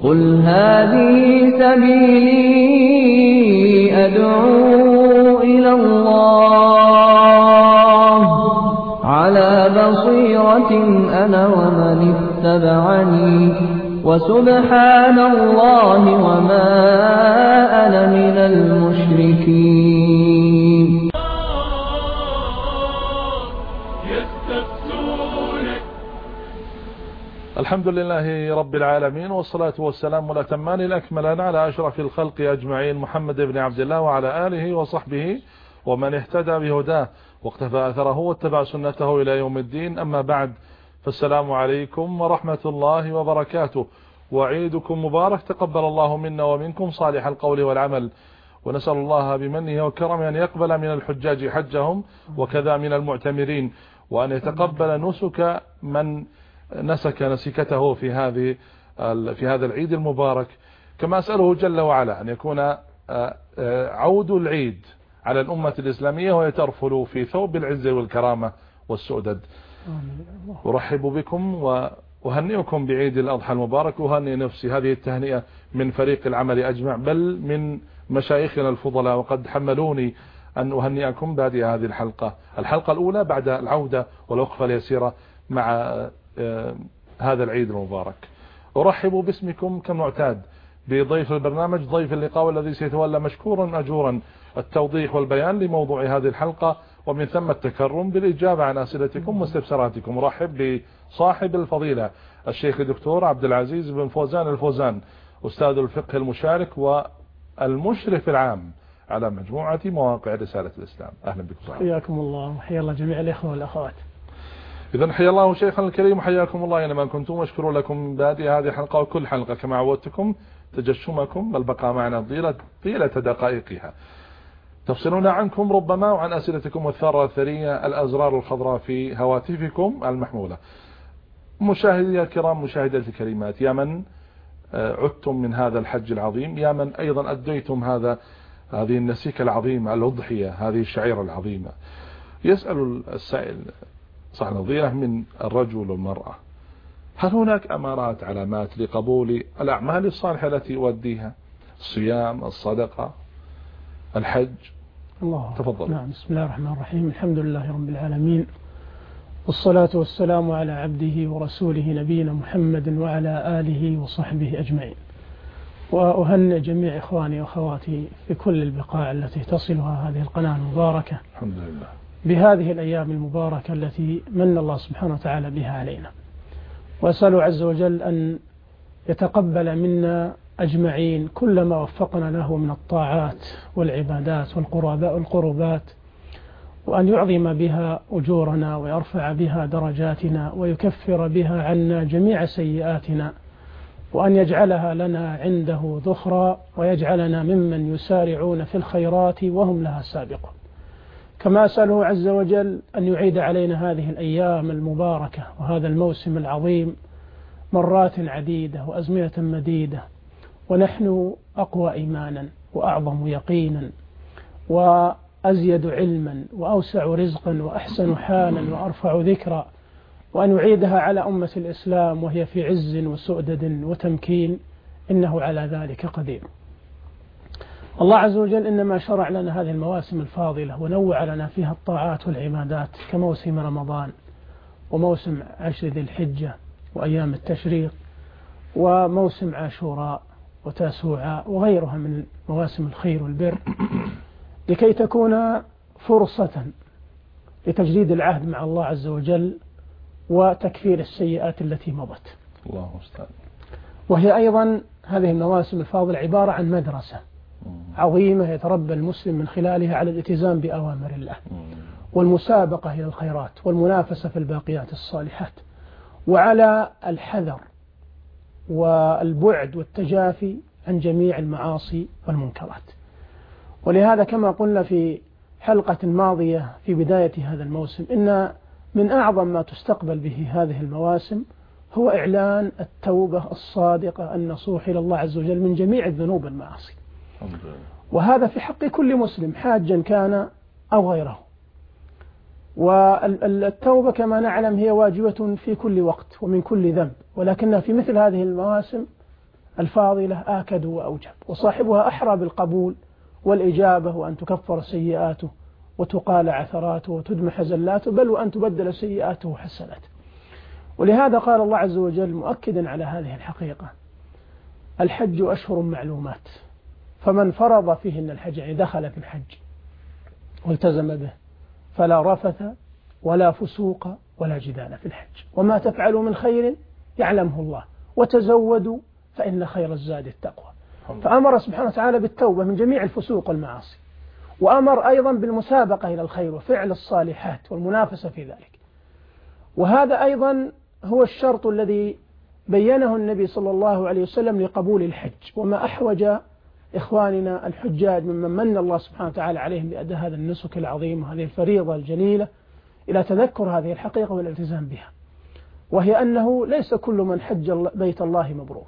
قل هذه سبيلي أدعو إلى الله على بصيرة أنا ومن اتبعني وسبحان الله وما أنا من المشركين. الحمد لله رب العالمين، والصلاة والسلام الأتمان الأكملان على أشرف الخلق أجمعين، محمد بن عبد الله وعلى آله وصحبه ومن اهتدى بهداه واقتفى أثره واتبع سنته إلى يوم الدين. أما بعد، فالسلام عليكم ورحمة الله وبركاته، وعيدكم مبارك. تقبل الله منا ومنكم صالح القول والعمل، ونسأل الله بمنه وكرمه أن يقبل من الحجاج حجهم وكذا من المعتمرين، وأن يتقبل نسك من نسك نسكته في هذا العيد المبارك. كما أسأله جل وعلا أن يكون عود العيد على الأمة الإسلامية وهي ترفل في ثوب العز والكرامة والسؤدد. أرحب بكم وأهنئكم بعيد الأضحى المبارك، وأهنئ نفسي هذه التهنئة من فريق العمل أجمع، بل من مشايخنا الفضلاء، وقد حملوني أن أهنئكم بهذه هذه الحلقة الأولى بعد العودة والوقفة اليسيرة مع هذا العيد المبارك. أرحب باسمكم كمعتاد بضيف البرنامج، ضيف اللقاء الذي سيتولى مشكورا أجورا التوضيح والبيان لموضوع هذه الحلقة، ومن ثم التكرم بالإجابة عن أسئلتكم واستفساراتكم. أرحب بصاحب الفضيلة الشيخ الدكتور عبد العزيز بن فوزان الفوزان، أستاذ الفقه المشارك والمشرف العام على مجموعة مواقع رسالة الإسلام. أهلا بكم. حياكم الله وحيا الله جميع الإخوة والأخوات. إذن حيا الله شيخنا الكريم وحياكم الله أينما كنتم. أشكر لكم بهذه الحلقة وكل حلقة كما عودتكم تجشمكم والبقاء معنا طيلة دقائقها. تفصلون عنكم ربما وعن أسئلتكم والثارة الثرية الأزرار الخضراء في هواتفكم المحمولة. مشاهدي الكرام، مشاهداتي الكريمات، يا من عدتم من هذا الحج العظيم، يا من أيضا أديتم هذه النسيك العظيمة، الأضحية، هذه الشعيرة العظيمة. يسأل السائل صاحب الفضيلة من الرجل والمرأة: هل هناك أمارات علامات لقبول الأعمال الصالحة التي يؤديها؟ الصيام، الصدقة، الحج. الله تفضل. نعم. بسم الله الرحمن الرحيم. الحمد لله رب العالمين، والصلاة والسلام على عبده ورسوله نبينا محمد وعلى آله وصحبه أجمعين. وأهنئ جميع إخواني وأخواتي في كل البقاع التي تصلها هذه القناة المباركة الحمد لله بهذه الأيام المباركة التي من الله سبحانه وتعالى بها علينا، وأسأل عز وجل أن يتقبل منا أجمعين كل ما وفقنا له من الطاعات والعبادات والقربات، وأن يعظم بها أجورنا ويرفع بها درجاتنا ويكفر بها عنا جميع سيئاتنا، وأن يجعلها لنا عنده ذخرا ويجعلنا ممن يسارعون في الخيرات وهم لها سابقون. كما أسأله عز وجل أن يعيد علينا هذه الأيام المباركة وهذا الموسم العظيم مرات عديدة وأزمنة مديدة، ونحن أقوى إيمانا وأعظم يقينا وأزيد علما وأوسع رزقا وأحسن حالا وأرفع ذكرا، وأن يعيدها على أمة الإسلام وهي في عز وسؤدد وتمكين، إنه على ذلك قدير. الله عز وجل إنما شرع لنا هذه المواسم الفاضلة ونوع لنا فيها الطاعات والعبادات كموسم رمضان وموسم 10 ذي الحجة وأيام التشريق وموسم عاشوراء وتاسوعاء وغيرها من مواسم الخير والبر، لكي تكون فرصة لتجديد العهد مع الله عز وجل وتكفير السيئات التي مضت. الله مستعان. وهي أيضا هذه المواسم الفاضلة عبارة عن مدرسة عظيمة يتربى المسلم من خلالها على الالتزام بأوامر الله والمسابقة إلى الخيرات والمنافسة في الباقيات الصالحات، وعلى الحذر والبعد والتجافي عن جميع المعاصي والمنكرات. ولهذا كما قلنا في حلقة ماضية في بداية هذا الموسم، إن من أعظم ما تستقبل به هذه المواسم هو إعلان التوبة الصادقة النصوح إلى الله عز وجل من جميع الذنوب والمعاصي، وهذا في حق كل مسلم حاجا كان أو غيره. والتوبة كما نعلم هي واجبة في كل وقت ومن كل ذنب، ولكنها في مثل هذه المواسم الفاضلة آكد وأوجب، وصاحبها أحرى بالقبول والإجابة، وأن تكفر سيئاته وتقال عثراته وتدمح زلاته، بل وأن تبدل سيئاته حسنات. ولهذا قال الله عز وجل مؤكدا على هذه الحقيقة: الحج أشهر معلومات، فمن فرض فيهن الحج، يعني دخل في الحج والتزم به، فلا رفث ولا فسوق ولا جدال في الحج، وما تفعلوا من خير يعلمه الله، وتزودوا فإن خير الزاد التقوى. فأمر سبحانه وتعالى بالتوبة من جميع الفسوق والمعاصي، وأمر أيضا بالمسابقة إلى الخير وفعل الصالحات والمنافسة في ذلك. وهذا أيضا هو الشرط الذي بينه النبي صلى الله عليه وسلم لقبول الحج. وما أحوج إخواننا الحجاج ممن من الله سبحانه وتعالى عليهم بأداء هذا النسك العظيم وهذه الفريضة الجليلة إلى تذكر هذه الحقيقة والالتزام بها، وهي أنه ليس كل من حج بيت الله مبرور،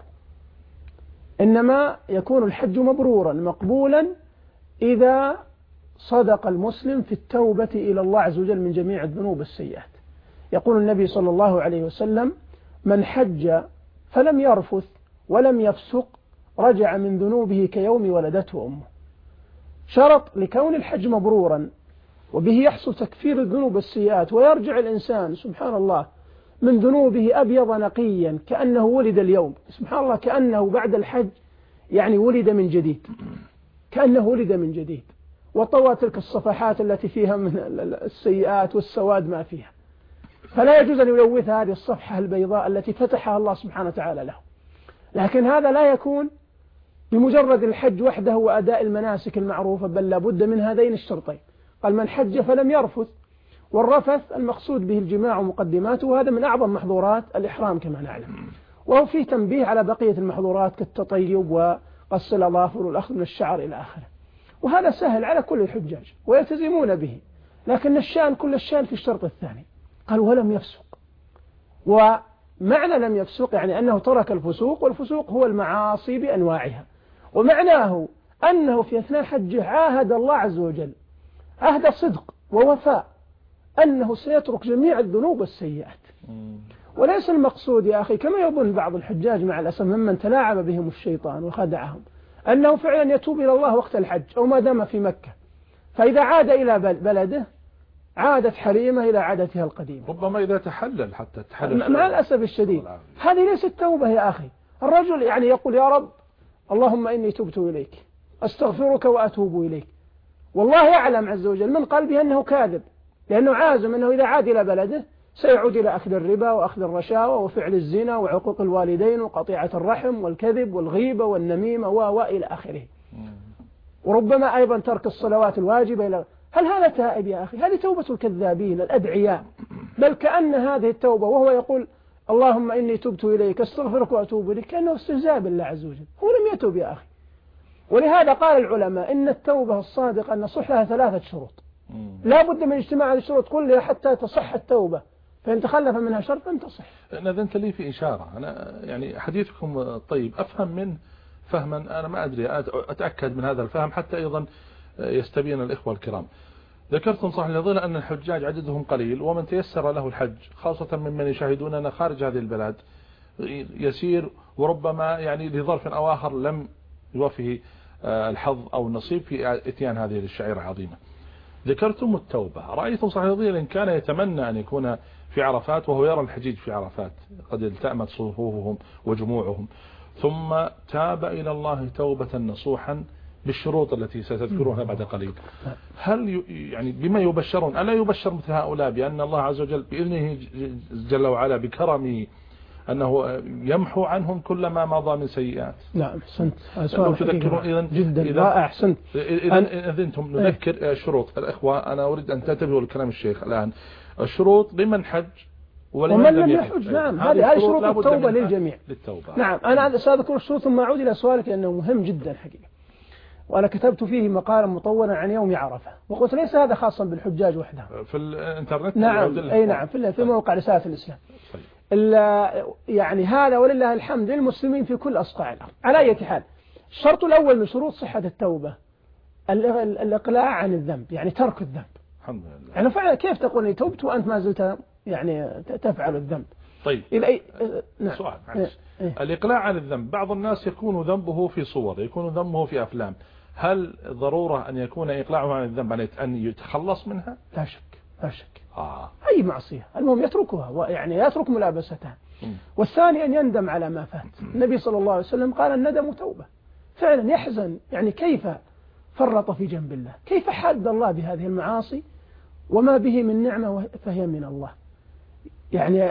إنما يكون الحج مبرورا مقبولا إذا صدق المسلم في التوبة إلى الله عز وجل من جميع الذنوب والسيئات. يقول النبي صلى الله عليه وسلم: من حج فلم يرفث ولم يفسق رجع من ذنوبه كيوم ولدته أمه. شرط لكون الحج مبرورا وبه يحصل تكفير الذنوب والسيئات، ويرجع الإنسان سبحان الله من ذنوبه أبيض نقيا كأنه ولد اليوم، سبحان الله، كأنه بعد الحج يعني ولد من جديد، كأنه ولد من جديد، وطوى تلك الصفحات التي فيها من السيئات والسواد ما فيها. فلا يجوز أن يلوث هذه الصفحة البيضاء التي فتحها الله سبحانه وتعالى له. لكن هذا لا يكون بمجرد الحج وحده وأداء المناسك المعروفة، بل لابد من هذين الشرطين. قال: من حج فلم يرفث، والرفث المقصود به الجماع ومقدماته، وهذا من أعظم محظورات الإحرام كما نعلم، وهو فيه تنبيه على بقية المحظورات كالتطيب وقص الأظافر والأخذ من الشعر إلى آخره، وهذا سهل على كل الحجاج ويلتزمون به. لكن الشأن كل الشأن في الشرط الثاني، قال: ولم يفسق. ومعنى لم يفسق يعني أنه ترك الفسوق، والفسوق هو المعاصي بأنواعها، ومعناه أنه في أثناء حجه عاهد الله عز وجل عهد صدق ووفاء أنه سيترك جميع الذنوب والسيئات. وليس المقصود يا أخي كما يظن بعض الحجاج مع الأسف ممن تلاعب بهم الشيطان وخدعهم أنه فعلا يتوب إلى الله وقت الحج أو ما دام في مكة، فإذا عاد إلى بلده عادت حريمة إلى عادتها القديمة، ربما إذا تحلل حتى تحلل. مع الأسف الشديد هذه ليست توبة يا أخي. الرجل يعني يقول: يا رب اللهم إني تبت إليك أستغفرك وأتوب إليك، والله يعلم عز وجل من قلبه أنه كاذب، لأنه عازم أنه إذا عاد إلى بلده سيعود إلى أخذ الربا وأخذ الرشاوى وفعل الزنا وعقوق الوالدين وقطيعة الرحم والكذب والغيبة والنميمة وإلى آخره، وربما أيضا ترك الصلوات الواجبة إلى. هل هذا تائب يا أخي؟ هذه توبة الكذابين الأدعياء. بل كأن هذه التوبة وهو يقول: اللهم إني تبت إليك أستغفرك وأتوب إليك، كأنه استهزاء بالله عز وجل، هو لم يتوب يا أخي. ولهذا قال العلماء إن التوبة الصادقة أن نصح لها 3 شروط، لا بد من اجتماع هذه الشروط كلها حتى تصح التوبة، فإن تخلف منها شرط لم تصح. نذنت لي في إشارة، أنا يعني حديثكم طيب أفهم من فهما أنا ما أدري، أتأكد من هذا الفهم حتى أيضا يستبين الإخوة الكرام. ذكرتم صح الفضيلة أن الحجاج عددهم قليل، ومن تيسر له الحج خاصة ممن يشاهدوننا خارج هذه البلاد يسير، وربما يعني لظرف أو آخر لم يوفه الحظ أو النصيب في اتيان هذه الشعيرة العظيمة. ذكرتم التوبة، رأيتم صح الفضيلة إن كان يتمنى أن يكون في عرفات وهو يرى الحجيج في عرفات قد التأمت صفوفهم وجموعهم، ثم تاب إلى الله توبة نصوحا بالشروط التي ستذكرها بعد قليل، هل يعني بما يبشرون؟ ألا يبشر مثل هؤلاء بأن الله عز وجل بإذنه جل وعلا بكرمه أنه يمحو عنهم كل ما مضى من سيئات؟ نعم أحسنت، تذكرون جدا رائع. أحسنت. إذا أنتم نذكر شروط الإخوة، أنا أريد أن تنتبهوا لكلام الشيخ الآن. الشروط لمن حج ومن لم يحج. نعم هذه شروط التوبة للجميع. نعم أنا سأذكر الشروط ثم أعود إلى سؤالك لأنه مهم جدا حقيقة، وأنا كتبت فيه مقالا مطولا عن يوم عرفة، وقلت ليس هذا خاصا بالحجاج وحدهم في الانترنت. نعم أي نعم في موقع رسالة الإسلام. يعني هذا ولله الحمد للمسلمين في كل أصقاع الأرض. على أي حال، الشرط الأول من شروط صحة التوبة الإقلاع عن الذنب، يعني ترك الذنب. الحمد لله. يعني فعلا كيف تقول إني تبت وأنت ما زلت يعني تفعل الذنب؟ طيب نعم. سؤال معلش. الإقلاع عن الذنب، بعض الناس يكون ذنبه في صور، يكون ذنبه في أفلام، هل ضرورة أن يكون إقلاعه عن الذنب يعني أن يتخلص منها؟ لا شك لا شك. أي معصية المهم يتركها، ويعني يترك ملابستها. والثاني أن يندم على ما فات. النبي صلى الله عليه وسلم قال الندم توبة. فعلا يحزن، يعني كيف فرط في جنب الله، كيف حاد الله بهذه المعاصي وما به من نعمة فهي من الله. يعني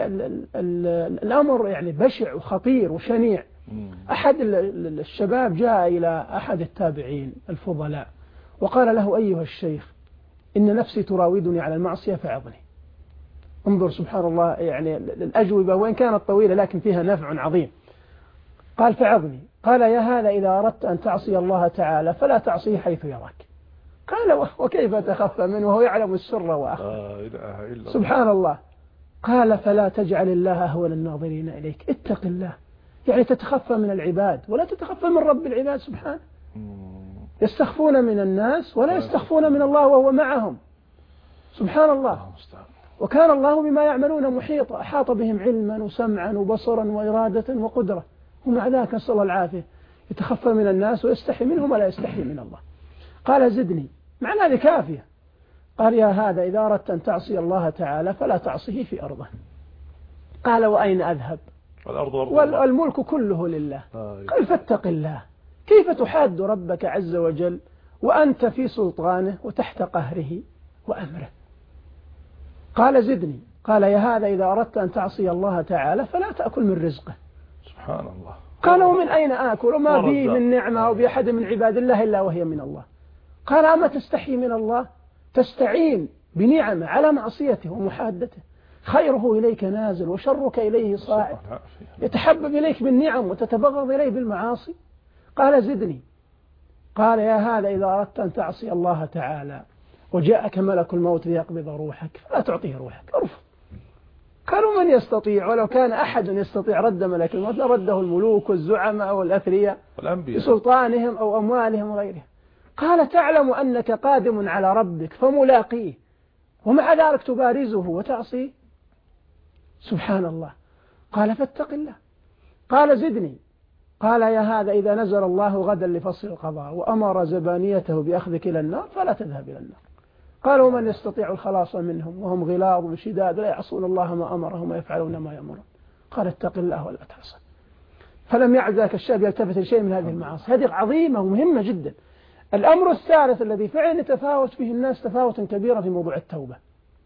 الأمر يعني بشع وخطير وشنيع. أحد الشباب جاء إلى أحد التابعين الفضلاء وقال له: أيها الشيخ، إن نفسي تراودني على المعصية فعظني. انظر سبحان الله، يعني الأجوبة وإن كانت طويلة لكن فيها نفع عظيم. قال: فعظني. قال: يا هذا إذا أردت أن تعصي الله تعالى فلا تعصيه حيث يراك. قال: وكيف تخفى منه وهو يعلم السر وأخفى؟ سبحان الله. قال: فلا تجعل الله أهون الناظرين إليك، اتق الله. يعني تتخفى من العباد ولا تتخفى من رب العباد سبحانه. يستخفون من الناس ولا يستخفون من الله وهو معهم سبحان الله. وكان الله بما يعملون محيطا، أحاط بهم علما وسمعا وبصرا وإرادة وقدرة، ومع ذلك نسأل الله العافية يتخفى من الناس ويستحي منهم ولا يستحي من الله. قال: زدني. معنى هذه كافية. قال: يا هذا إذا أردت أن تعصي الله تعالى فلا تعصيه في أرضه. قال: وأين أذهب؟ والملك كله لله. قال: فاتق الله. كيف تحاد ربك عز وجل وأنت في سلطانه وتحت قهره وأمره؟ قال: زدني. قال: يا هذا إذا أردت أن تعصي الله تعالى فلا تأكل من رزقه. سبحان الله. قال: ومن أين آكل وما بي من نعمة وبأحد من عباد الله إلا وهي من الله. قال: أما تستحي من الله؟ تستعين بنعمة على معصيته ومحادته. خيره إليك نازل وشرك إليه صاعد، يتحبب إليك بالنعم وتتبغض إليه بالمعاصي. قال: زدني. قال: يا هذا إذا أردت أن تعصي الله تعالى وجاءك ملك الموت ليقبض روحك فلا تعطيه روحك، ارفض. قالوا: من يستطيع؟ ولو كان أحد يستطيع رد ملك الموت لرده الملوك والزعماء والأثرياء بسلطانهم أو أموالهم وغيرها. قال: تعلم أنك قادم على ربك فملاقيه ومع ذلك تبارزه وتعصيه؟ سبحان الله. قال: فاتق الله. قال: زدني. قال: يا هذا إذا نزل الله غدا لفصل القضاء وأمر زبانيته بأخذك إلى النار فلا تذهب إلى النار. قالوا: من يستطيع الخلاص منهم وهم غلاظ وشداد لا يعصون الله ما أمرهم ويفعلون ما يأمرون. قال: اتق الله ولا تعصى. فلم يعد ذاك الشاب يلتفت لشيء من هذه المعاصي. هذه عظيمة ومهمة جدا. الأمر الثالث الذي فعلا يتفاوت فيه الناس تفاوتا كبيرا في موضوع التوبة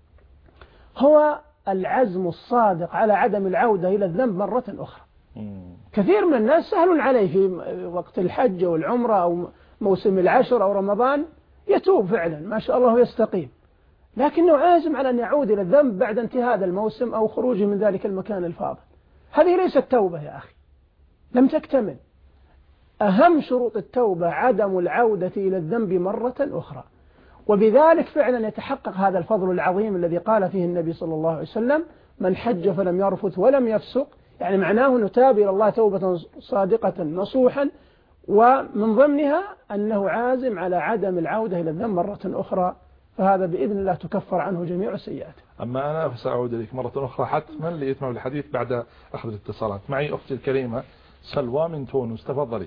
هو العزم الصادق على عدم العودة إلى الذنب مرة أخرى. كثير من الناس سهل عليه في وقت الحج والعمرة أو موسم العشر أو رمضان يتوب فعلا ما شاء الله يستقيم، لكنه عازم على أن يعود إلى الذنب بعد انتهاء هذا الموسم أو خروجه من ذلك المكان الفاضل. هذه ليست توبة يا أخي، لم تكتمل. أهم شروط التوبة عدم العودة إلى الذنب مرة أخرى، وبذلك فعلا يتحقق هذا الفضل العظيم الذي قال فيه النبي صلى الله عليه وسلم: من حج فلم يرفث ولم يفسق، يعني معناه أنه تاب إلى الله توبة صادقة نصوحا، ومن ضمنها أنه عازم على عدم العودة إلى الذنب مرة أخرى، فهذا بإذن الله تكفر عنه جميع السيئات. أما أنا فسأعود إليك مرة أخرى حتما لإتمام الحديث بعد أخذ الاتصالات. معي أختي الكريمة سلوى من تونس، تفضلي.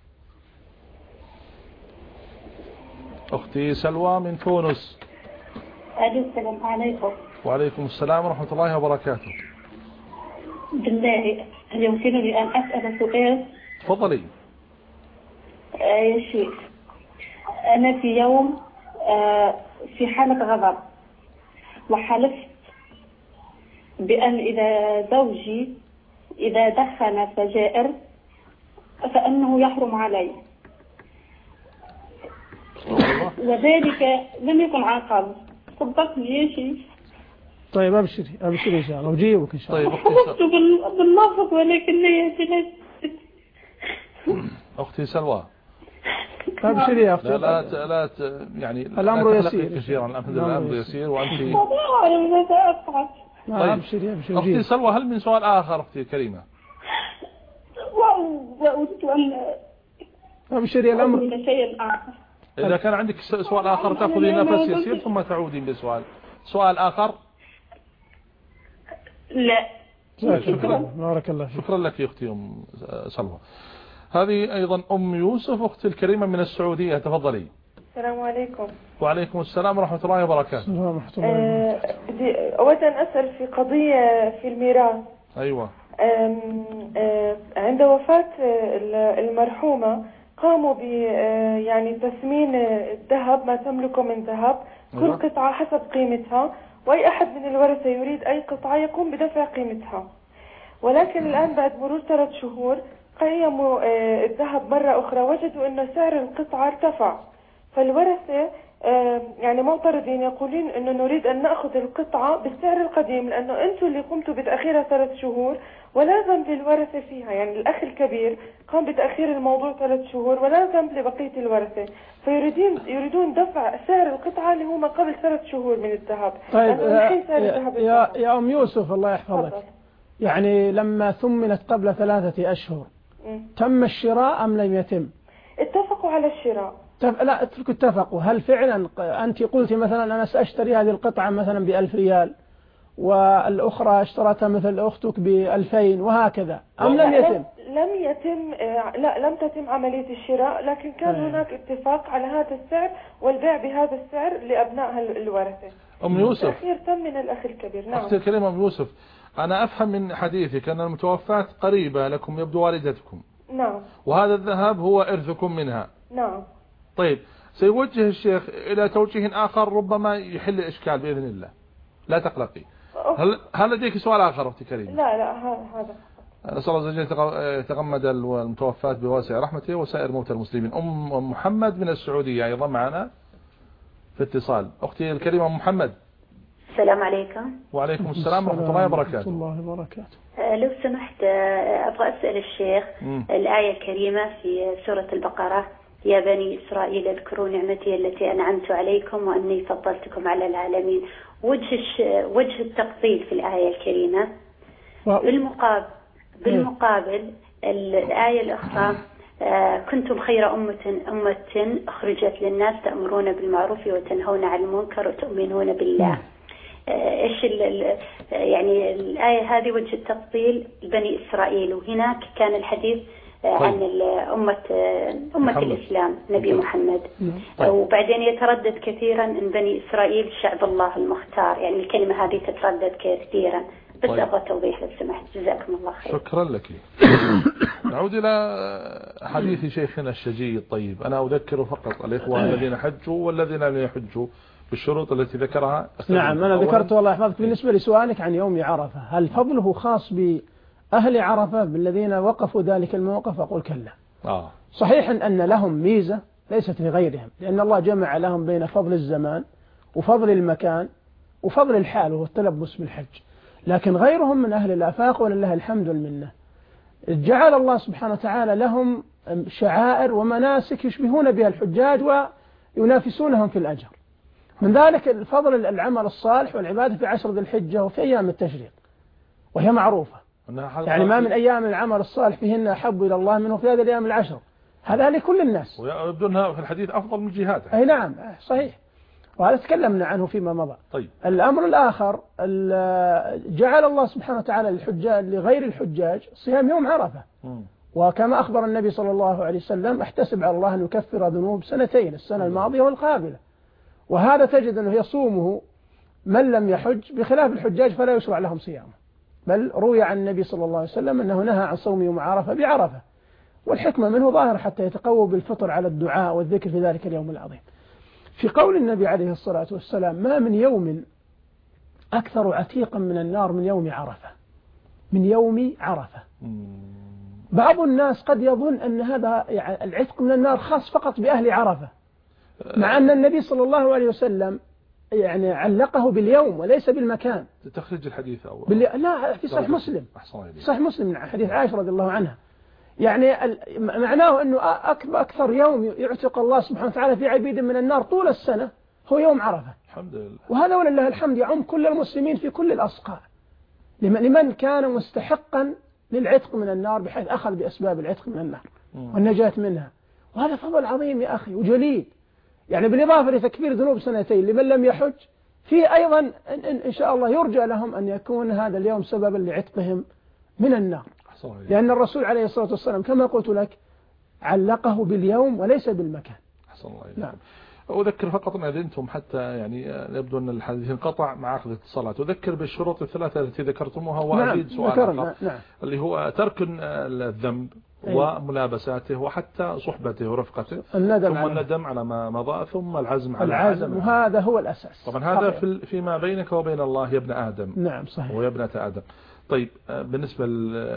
أختي سلوى من تونس. السلام عليكم. وعليكم السلام ورحمة الله وبركاته. بالله هل يمكنني أن أسأل سؤال؟ تفضلي. يا شيخ، أنا في يوم في حالة غضب، وحلفت بأن إذا زوجي إذا دخن سجائر فأنه يحرم علي، وذلك لم يكن عن قبل. صدقني يا شيخ. طيب أبشري إن شاء الله وجيبك إن شاء الله. طيب حلفت باللفظ ولكن نيتي أختي سلوى أبشري يا أختي. لا يعني الأمر يسير كثيرا. الأمر يسير وأنت طيب. أبشري أختي سلوى، هل من سؤال آخر أختي الكريمة؟ وأريد أن أبشري الأمر شيء آخر. إذا كان عندك سؤال آخر تأخذي نفس يسير ثم تعودين بسؤال آخر. لا شكرا. بارك الله فيك. شكرا لك يا أختي أم سلوى. هذه أيضا أم يوسف أختي الكريمة من السعودية، تفضلي. السلام عليكم. وعليكم السلام ورحمة الله وبركاته. بدي أولا أسأل في قضية في الميراث. أيوة. عند وفاة المرحومة قاموا ب يعني تثمين الذهب، ما تملكه من ذهب، كل قطعة حسب قيمتها، وأي أحد من الورثة يريد أي قطعة يقوم بدفع قيمتها. ولكن الآن بعد مرور 3 شهور قيموا الذهب مرة أخرى، وجدوا أن سعر القطعة ارتفع، فالورثة يعني معترضين، يقولون أنه نريد أن نأخذ القطعة بالسعر القديم، لأنه أنتم اللي قمتوا بتأخيرها 3 شهور ولا ذنب للورثة فيها. يعني الأخ الكبير قام بتأخير الموضوع 3 شهور ولا ذنب لبقية الورثة، فيريدون دفع سعر القطعة اللي هو ما قبل 3 شهور من الذهب. طيب يا أم يوسف الله يحفظك، يعني لما ثمنت قبل 3 أشهر تم الشراء أم لم يتم؟ اتفقوا على الشراء. لا اتفقوا. هل فعلا أنت قلت مثلا أنا سأشتري هذه القطعة مثلا ب1000 ريال والأخرى اشترتها مثل أختك ب2000 وهكذا، أم لم يتم؟ لم تتم عملية الشراء، لكن كان هناك اتفاق على هذا السعر والبيع بهذا السعر لأبناء الورثة. أم يوسف الأخير تم من الأخ الكبير. نعم. أختي الكريمة أم يوسف، أنا أفهم من حديثك أن المتوفاة قريبة لكم، يبدو والدتكم. نعم. وهذا الذهب هو إرثكم منها. نعم. طيب سيوجه الشيخ إلى توجيه آخر ربما يحل الإشكال بإذن الله، لا تقلقي. هل لديك سؤال آخر أختي كريمة؟ لا هذا. نسأل الله عز وجل يتغمد المتوفاة بواسع رحمته وسائر موتى المسلمين. أم محمد من السعودية أيضا معنا في اتصال. أختي الكريمة أم محمد. السلام عليكم. وعليكم السلام ورحمة الله وبركاته. لو سمحت أبغى أسأل الشيخ الآية الكريمة في سورة البقرة: يا بني إسرائيل اذكروا نعمتي التي أنعمت عليكم وأني فضلتكم على العالمين. وجه التفضيل في الآية الكريمة. بالمقابل الآية الأخرى: كنتم خير أمة أخرجت للناس تأمرون بالمعروف وتنهون عن المنكر وتؤمنون بالله. إيش يعني الآية هذه وجه التفضيل بني إسرائيل، وهناك كان الحديث عن أمة الإسلام نبي محمد. وبعدين يتردد كثيرا أن بني إسرائيل شعب الله المختار، يعني الكلمة هذه تتردد كثيرا، بس أبغى توضيح لو سمحت. جزاكم الله خير. شكرا لك. نعود إلى حديث شيخنا الشجي الطيب. أنا أذكر فقط الإخوة الذين حجوا والذين لم يحجوا بالشروط التي ذكرها. نعم أنا ذكرت والله يحفظك. بالنسبة لسؤالك عن يوم عرفة، هل فضله خاص بأهل عرفة بالذين وقفوا ذلك الموقف؟ أقول كلا. صحيح أن لهم ميزة ليست لغيرهم، لأن الله جمع لهم بين فضل الزمان وفضل المكان وفضل الحال وهو التلبس بالحج، لكن غيرهم من أهل الآفاق ولله الحمد والمنة جعل الله سبحانه وتعالى لهم شعائر ومناسك يشبهون بها الحجاج وينافسونهم في الأجر. من ذلك الفضل العمل الصالح والعبادة في 10 ذي الحجة وفي أيام التشريق، وهي معروفة، يعني ما من أيام العمل الصالح فيهن أحب إلى الله منه في هذه الأيام 10. هذا لكل الناس، ويبدو أنها في الحديث أفضل من جهاتها. أي نعم صحيح، وهذا تكلمنا عنه فيما مضى. طيب. الأمر الآخر جعل الله سبحانه وتعالى للحجاج لغير الحجاج صيام يوم عرفة. وكما أخبر النبي صلى الله عليه وسلم: احتسب على الله أن يكفر ذنوب 2 السنة الماضية والقابلة. وهذا تجد أنه يصومه من لم يحج، بخلاف الحجاج فلا يشرع لهم صيامه، بل روي عن النبي صلى الله عليه وسلم أنه نهى عن صوم يوم عرفة بعرفة، والحكمة منه ظاهر حتى يتقوى بالفطر على الدعاء والذكر في ذلك اليوم العظيم. في قول النبي عليه الصلاة والسلام: ما من يوم أكثر عتيقا من النار من يوم عرفة، من يوم عرفة. بعض الناس قد يظن أن هذا يعني العتق من النار خاص فقط بأهل عرفة، مع أن النبي صلى الله عليه وسلم يعني علقه باليوم وليس بالمكان. تخرج الحديث لا، في صحيح مسلم، صحيح مسلم من حديث عائشة رضي الله عنها، يعني معناه أنه أكثر يوم يعتق الله سبحانه وتعالى في عبيد من النار طول السنة هو يوم عرفة. الحمد لله. وهذا ولله الحمد يعم كل المسلمين في كل الأصقاع، لمن كان مستحقا للعتق من النار بحيث أخذ بأسباب العتق من النار والنجاة منها. وهذا فضل عظيم يا أخي وجليل، يعني بالإضافة لتكفير ذنوب 2 لمن لم يحج، في أيضا إن شاء الله يرجى لهم أن يكون هذا اليوم سببا لعتقهم من النار، لأن الرسول عليه الصلاة والسلام كما قلت لك علقه باليوم وليس بالمكان. أحسن الله إليكم. نعم. أذكر فقط أن أذنتم حتى يعني يبدو أن الحديث انقطع مع أخذ الاتصالات. أذكر بالشروط الثلاثة التي ذكرتموها وأزيد سؤال آخر اللي هو ترك الذنب وملابساته وحتى صحبته ورفقته، ثم الندم على ما مضى، ثم العزم على العزم، وهذا هو الأساس. طبعا هذا فيما بينك وبين الله يا ابن آدم. نعم صحيح. ويا ابنة آدم. طيب بالنسبة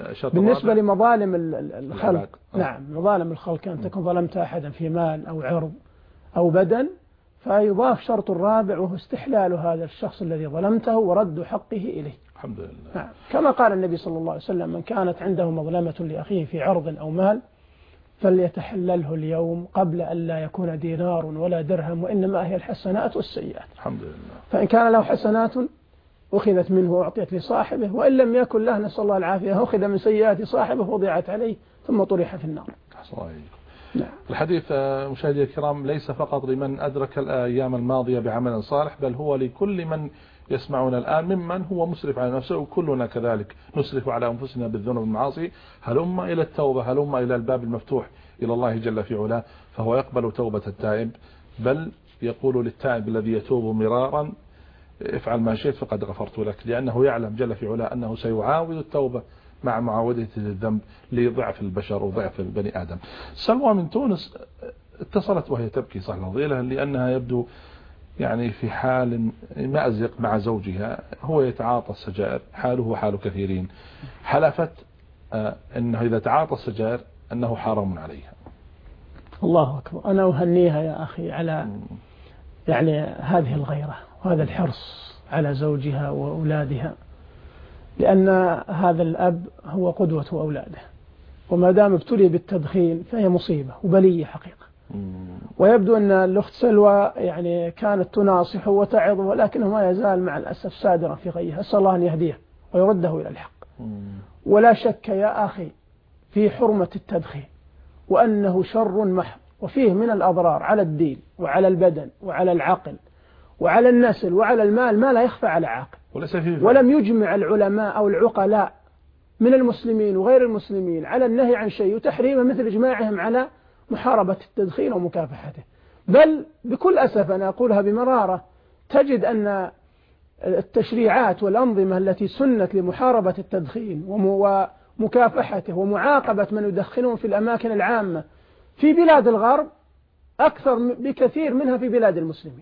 لمظالم الخلق، نعم مظالم الخلق أن تكون ظلمت أحدا في مال أو عرض أو بدن، فيضاف شرط الرابع وهو استحلال هذا الشخص الذي ظلمته ورد حقه إليه. الحمد لله. نعم. كما قال النبي صلى الله عليه وسلم: من كانت عنده مظلمة لأخيه في عرض أو مال فليتحلله اليوم قبل أن لا يكون دينار ولا درهم، وإنما هي الحسنات والسيئات. الحمد لله. فإن كان له حسنات أخذت منه وأعطيت لصاحبه، وإن لم يكن له نسأل الله العافية أخذ من سيئات صاحبه وضيعت عليه ثم طرح في النار. نعم. الحديث مشاهدي الكرام ليس فقط لمن أدرك الأيام الماضية بعمل صالح، بل هو لكل من يسمعون الآن ممن هو مسرف على نفسه، وكلنا كذلك نسرف على أنفسنا بالذنوب والمعاصي. هلم إلى التوبة، هلم إلى الباب المفتوح إلى الله جل في علاه، فهو يقبل توبة التائب، بل يقول للتائب الذي يتوب مرارا: افعل ما شئت فقد غفرت لك، لأنه يعلم جل في علاه أنه سيعاود التوبة مع معاودته للذنب لضعف البشر وضعف البني آدم. سلوى من تونس اتصلت وهي تبكي صح الفضيلة، لأنها يبدو يعني في حال مأزق مع زوجها، هو يتعاطى السجائر، حاله حال كثيرين. حلفت أنه إذا تعاطى السجائر أنه حرام عليها. الله أكبر. أنا أهنيها يا أخي على يعني هذه الغيرة وهذا الحرص على زوجها وأولادها، لأن هذا الأب هو قدوة أولاده، وما دام ابتلي بالتدخين فهي مصيبة وبلية حقيقة. ويبدو أن الأخت سلوى يعني كانت تناصح وتعظ، ولكنه ما يزال مع الأسف سادرا في غيه. أسأل الله أن يهديه ويرده إلى الحق. ولا شك يا أخي في حرمة التدخين، وأنه شر محض، وفيه من الأضرار على الدين وعلى البدن وعلى العقل وعلى النسل وعلى المال ما لا يخفى على عاقل. ولم يجمع العلماء أو العقلاء من المسلمين وغير المسلمين على النهي عن شيء وتحريمه مثل إجماعهم على محاربة التدخين ومكافحته. بل بكل أسف أنا أقولها بمرارة، تجد أن التشريعات والأنظمة التي سنت لمحاربة التدخين ومكافحته ومعاقبة من يدخنون في الأماكن العامة في بلاد الغرب أكثر بكثير منها في بلاد المسلمين.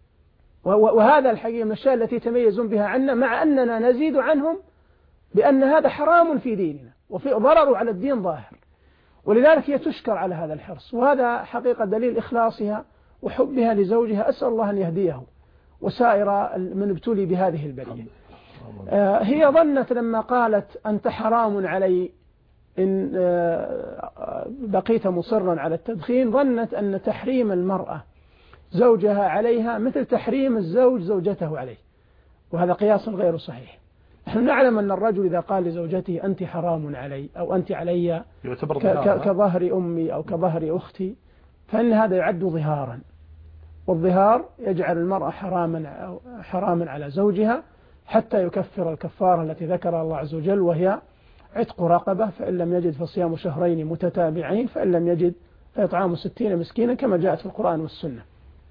وهذا الحقيقة من الأشياء التي يتميزون بها عنا، مع أننا نزيد عنهم بأن هذا حرام في ديننا وفي ضرر على الدين ظاهر. ولذلك هي تشكر على هذا الحرص، وهذا حقيقة دليل إخلاصها وحبها لزوجها. أسأل الله أن يهديه وسائر من ابتلي بهذه البلية. هي ظنت لما قالت أنت حرام علي إن بقيت مصرا على التدخين، ظنت أن تحريم المرأة زوجها عليها مثل تحريم الزوج زوجته عليه، وهذا قياس غير صحيح. نحن نعلم أن الرجل إذا قال لزوجته أنت حرام علي أو أنت علي كظهر أمي أو كظهر أختي، فإن هذا يعد ظهارا، والظهار يجعل المرأة حراما على زوجها حتى يكفر الكفارة التي ذكرها الله عز وجل، وهي عتق رقبة، فإن لم يجد فصيام شهرين متتابعين، فإن لم يجد فإطعام 60 مسكينا كما جاءت في القرآن والسنة.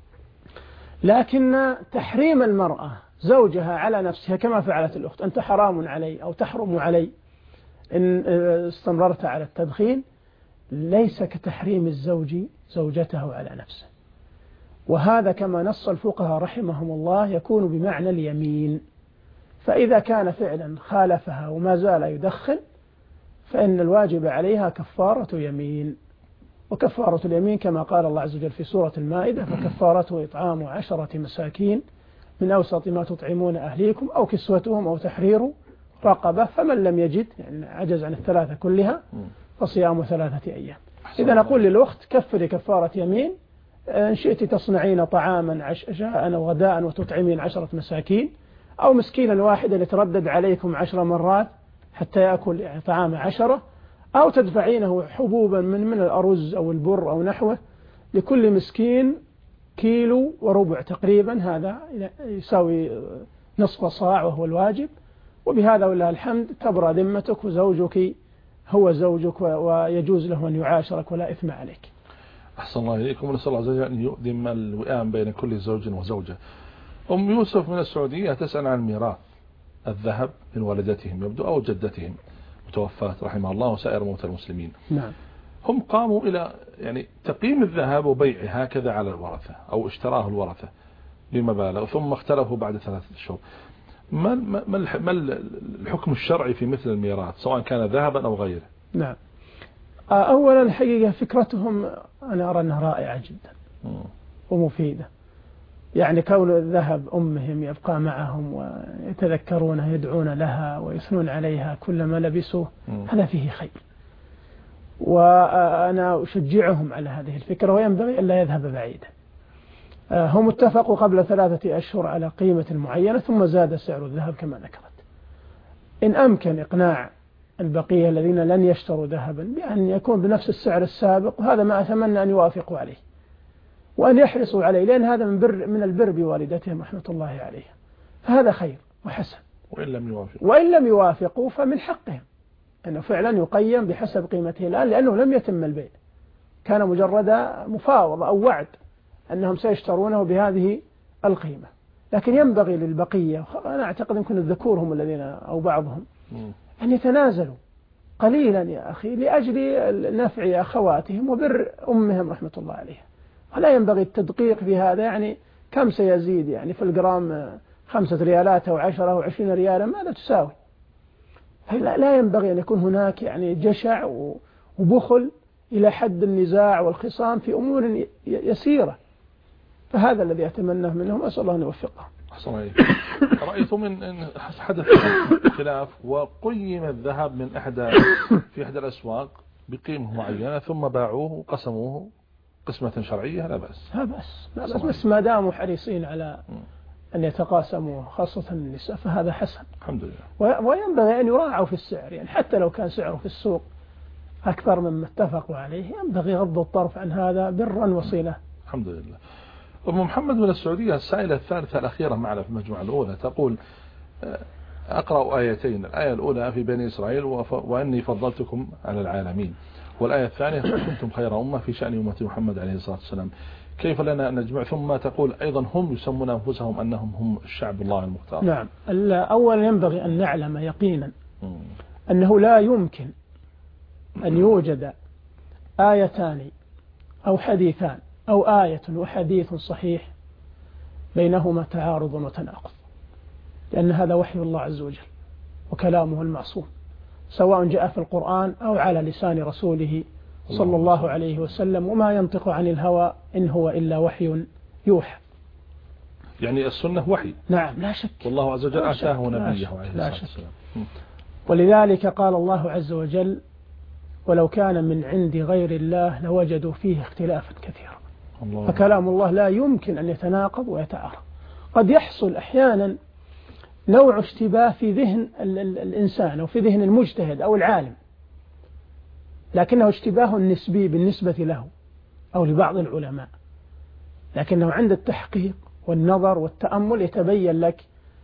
لكن تحريم المرأة زوجها على نفسها كما فعلت الأخت، أنت حرام علي أو تحرم علي إن استمررت على التدخين، ليس كتحريم الزوج زوجته على نفسه. وهذا كما نص الفقهاء رحمهم الله يكون بمعنى اليمين. فإذا كان فعلا خالفها وما زال يدخن فإن الواجب عليها كفارة يمين. وكفارة اليمين كما قال الله عز وجل في سورة المائدة: فكفارته إطعام 10 مساكين من أوسط ما تطعمون أهليكم أو كسوتهم أو تحرير رقبة، فمن لم يجد يعني عجز عن الثلاثة كلها فصيام 3 أيام. إذا نقول للأخت كفري كفارة يمين، إن شئت تصنعين طعاما عشاء أو غداء وتطعمين 10 مساكين، أو مسكينا واحدا يتردد عليكم 10 مرات حتى يأكل يعني طعام 10، أو تدفعينه حبوبا من الأرز أو البر أو نحوه لكل مسكين كيلو وربع تقريبا، هذا يساوي نصف صاع وهو الواجب. وبهذا ولله الحمد تبرأ ذمتك وزوجك هو زوجك ويجوز له أن يعاشرك ولا إثم عليك. أحسن الله إليكم، ونسأل الله عز وجل أن يؤدم الوئام بين كل زوج وزوجة. أم يوسف من السعودية تسأل عن ميراث الذهب من والدتهم يبدو أو جدتهم متوفاة رحمه الله وسائر موتى المسلمين. نعم. هم قاموا إلى يعني تقييم الذهب وبيعه هكذا على الورثة أو اشتراه الورثة بمبالغ، ثم اختلفوا بعد 3 أشهر. ما الحكم الشرعي في مثل الميراث سواء كان ذهبا أو غيره؟ نعم. أولا الحقيقة فكرتهم أنا أرى أنها رائعة جدا ومفيدة. يعني كون الذهب أمهم يبقى معهم ويتذكرونها يدعون لها ويثنون عليها كلما لبسوه، هذا فيه خير، وأنا أشجعهم على هذه الفكرة، وينبغي أن لا يذهب بعيدا. هم اتفقوا قبل 3 أشهر على قيمة معينة ثم زاد سعر الذهب كما ذكرت. إن أمكن إقناع البقية الذين لن يشتروا ذهبا بأن يكون بنفس السعر السابق، وهذا ما أتمنى أن يوافقوا عليه وأن يحرصوا عليه، لأن هذا من البر بوالدتهم رحمة الله عليها، فهذا خير وحسن. وإن لم يوافقوا فمن حقهم أنه فعلا يقيم بحسب قيمته الآن، لأنه لم يتم البيع، كان مجرد مفاوضة أو وعد أنهم سيشترونه بهذه القيمة. لكن ينبغي للبقية، أنا أعتقد يمكن الذكور هم الذين أو بعضهم أن يتنازلوا قليلا يا أخي لأجل نفع أخواتهم وبر أمهم رحمة الله عليها. ولا ينبغي التدقيق في هذا، يعني كم سيزيد يعني في الجرام 5 ريالات أو 10 أو 20 ريالا ماذا تساوي؟ لا ينبغي أن يكون هناك يعني جشع وبخل إلى حد النزاع والخصام في أمور يسيرة. فهذا الذي أتمناه منهم، أسأل الله أن يوفقهم. رأيتم إن حدث خلاف وقيم الذهب من في إحدى الأسواق بقيمة معينة ثم باعوه وقسموه قسمة شرعية، لا بأس. لا بأس بس ما داموا حريصين على أن يتقاسموا خاصة النساء فهذا حسن الحمد لله. وينبغي أن يراعوا في السعر، يعني حتى لو كان سعره في السوق أكثر مما اتفقوا عليه ينبغي غض الطرف عن هذا برا وصيلة. الحمد لله. أم محمد من السعودية السائلة الثالثة الأخيرة معنا في المجموعة الأولى تقول: أقرأ آيتين، الآية الأولى في بني إسرائيل وأني فضلتكم على العالمين، والآية الثانية كنتم خير أمة في شأن أمة محمد عليه الصلاة والسلام، كيف لنا أن نجمع؟ ثم تقول أيضا هم يسمون أنفسهم أنهم هم الشعب الله المختار. نعم. أولا ينبغي أن نعلم يقينا أنه لا يمكن أن يوجد آيتان أو حديثان أو آية وحديث صحيح بينهما تعارض وتناقض، لأن هذا وحي الله عز وجل وكلامه المعصوم، سواء جاء في القرآن أو على لسان رسوله صلى الله عليه وسلم، وما ينطق عن الهوى إن هو إلا وحي يوحى. يعني السنة وحي. نعم لا شك. والله عز وجل آتاه نبيه عليه الصلاة والسلام. ولذلك قال الله عز وجل: ولو كان من عند غير الله لوجدوا فيه اختلافا كثيرا. فكلام الله لا يمكن أن يتناقض ويتعارض. قد يحصل أحيانا نوع اشتباه في ذهن الإنسان أو في ذهن المجتهد أو العالم، لكنه اشتباه نسبي بالنسبة له أو لبعض العلماء، لكنه عند التحقيق والنظر والتأمل يتبين لك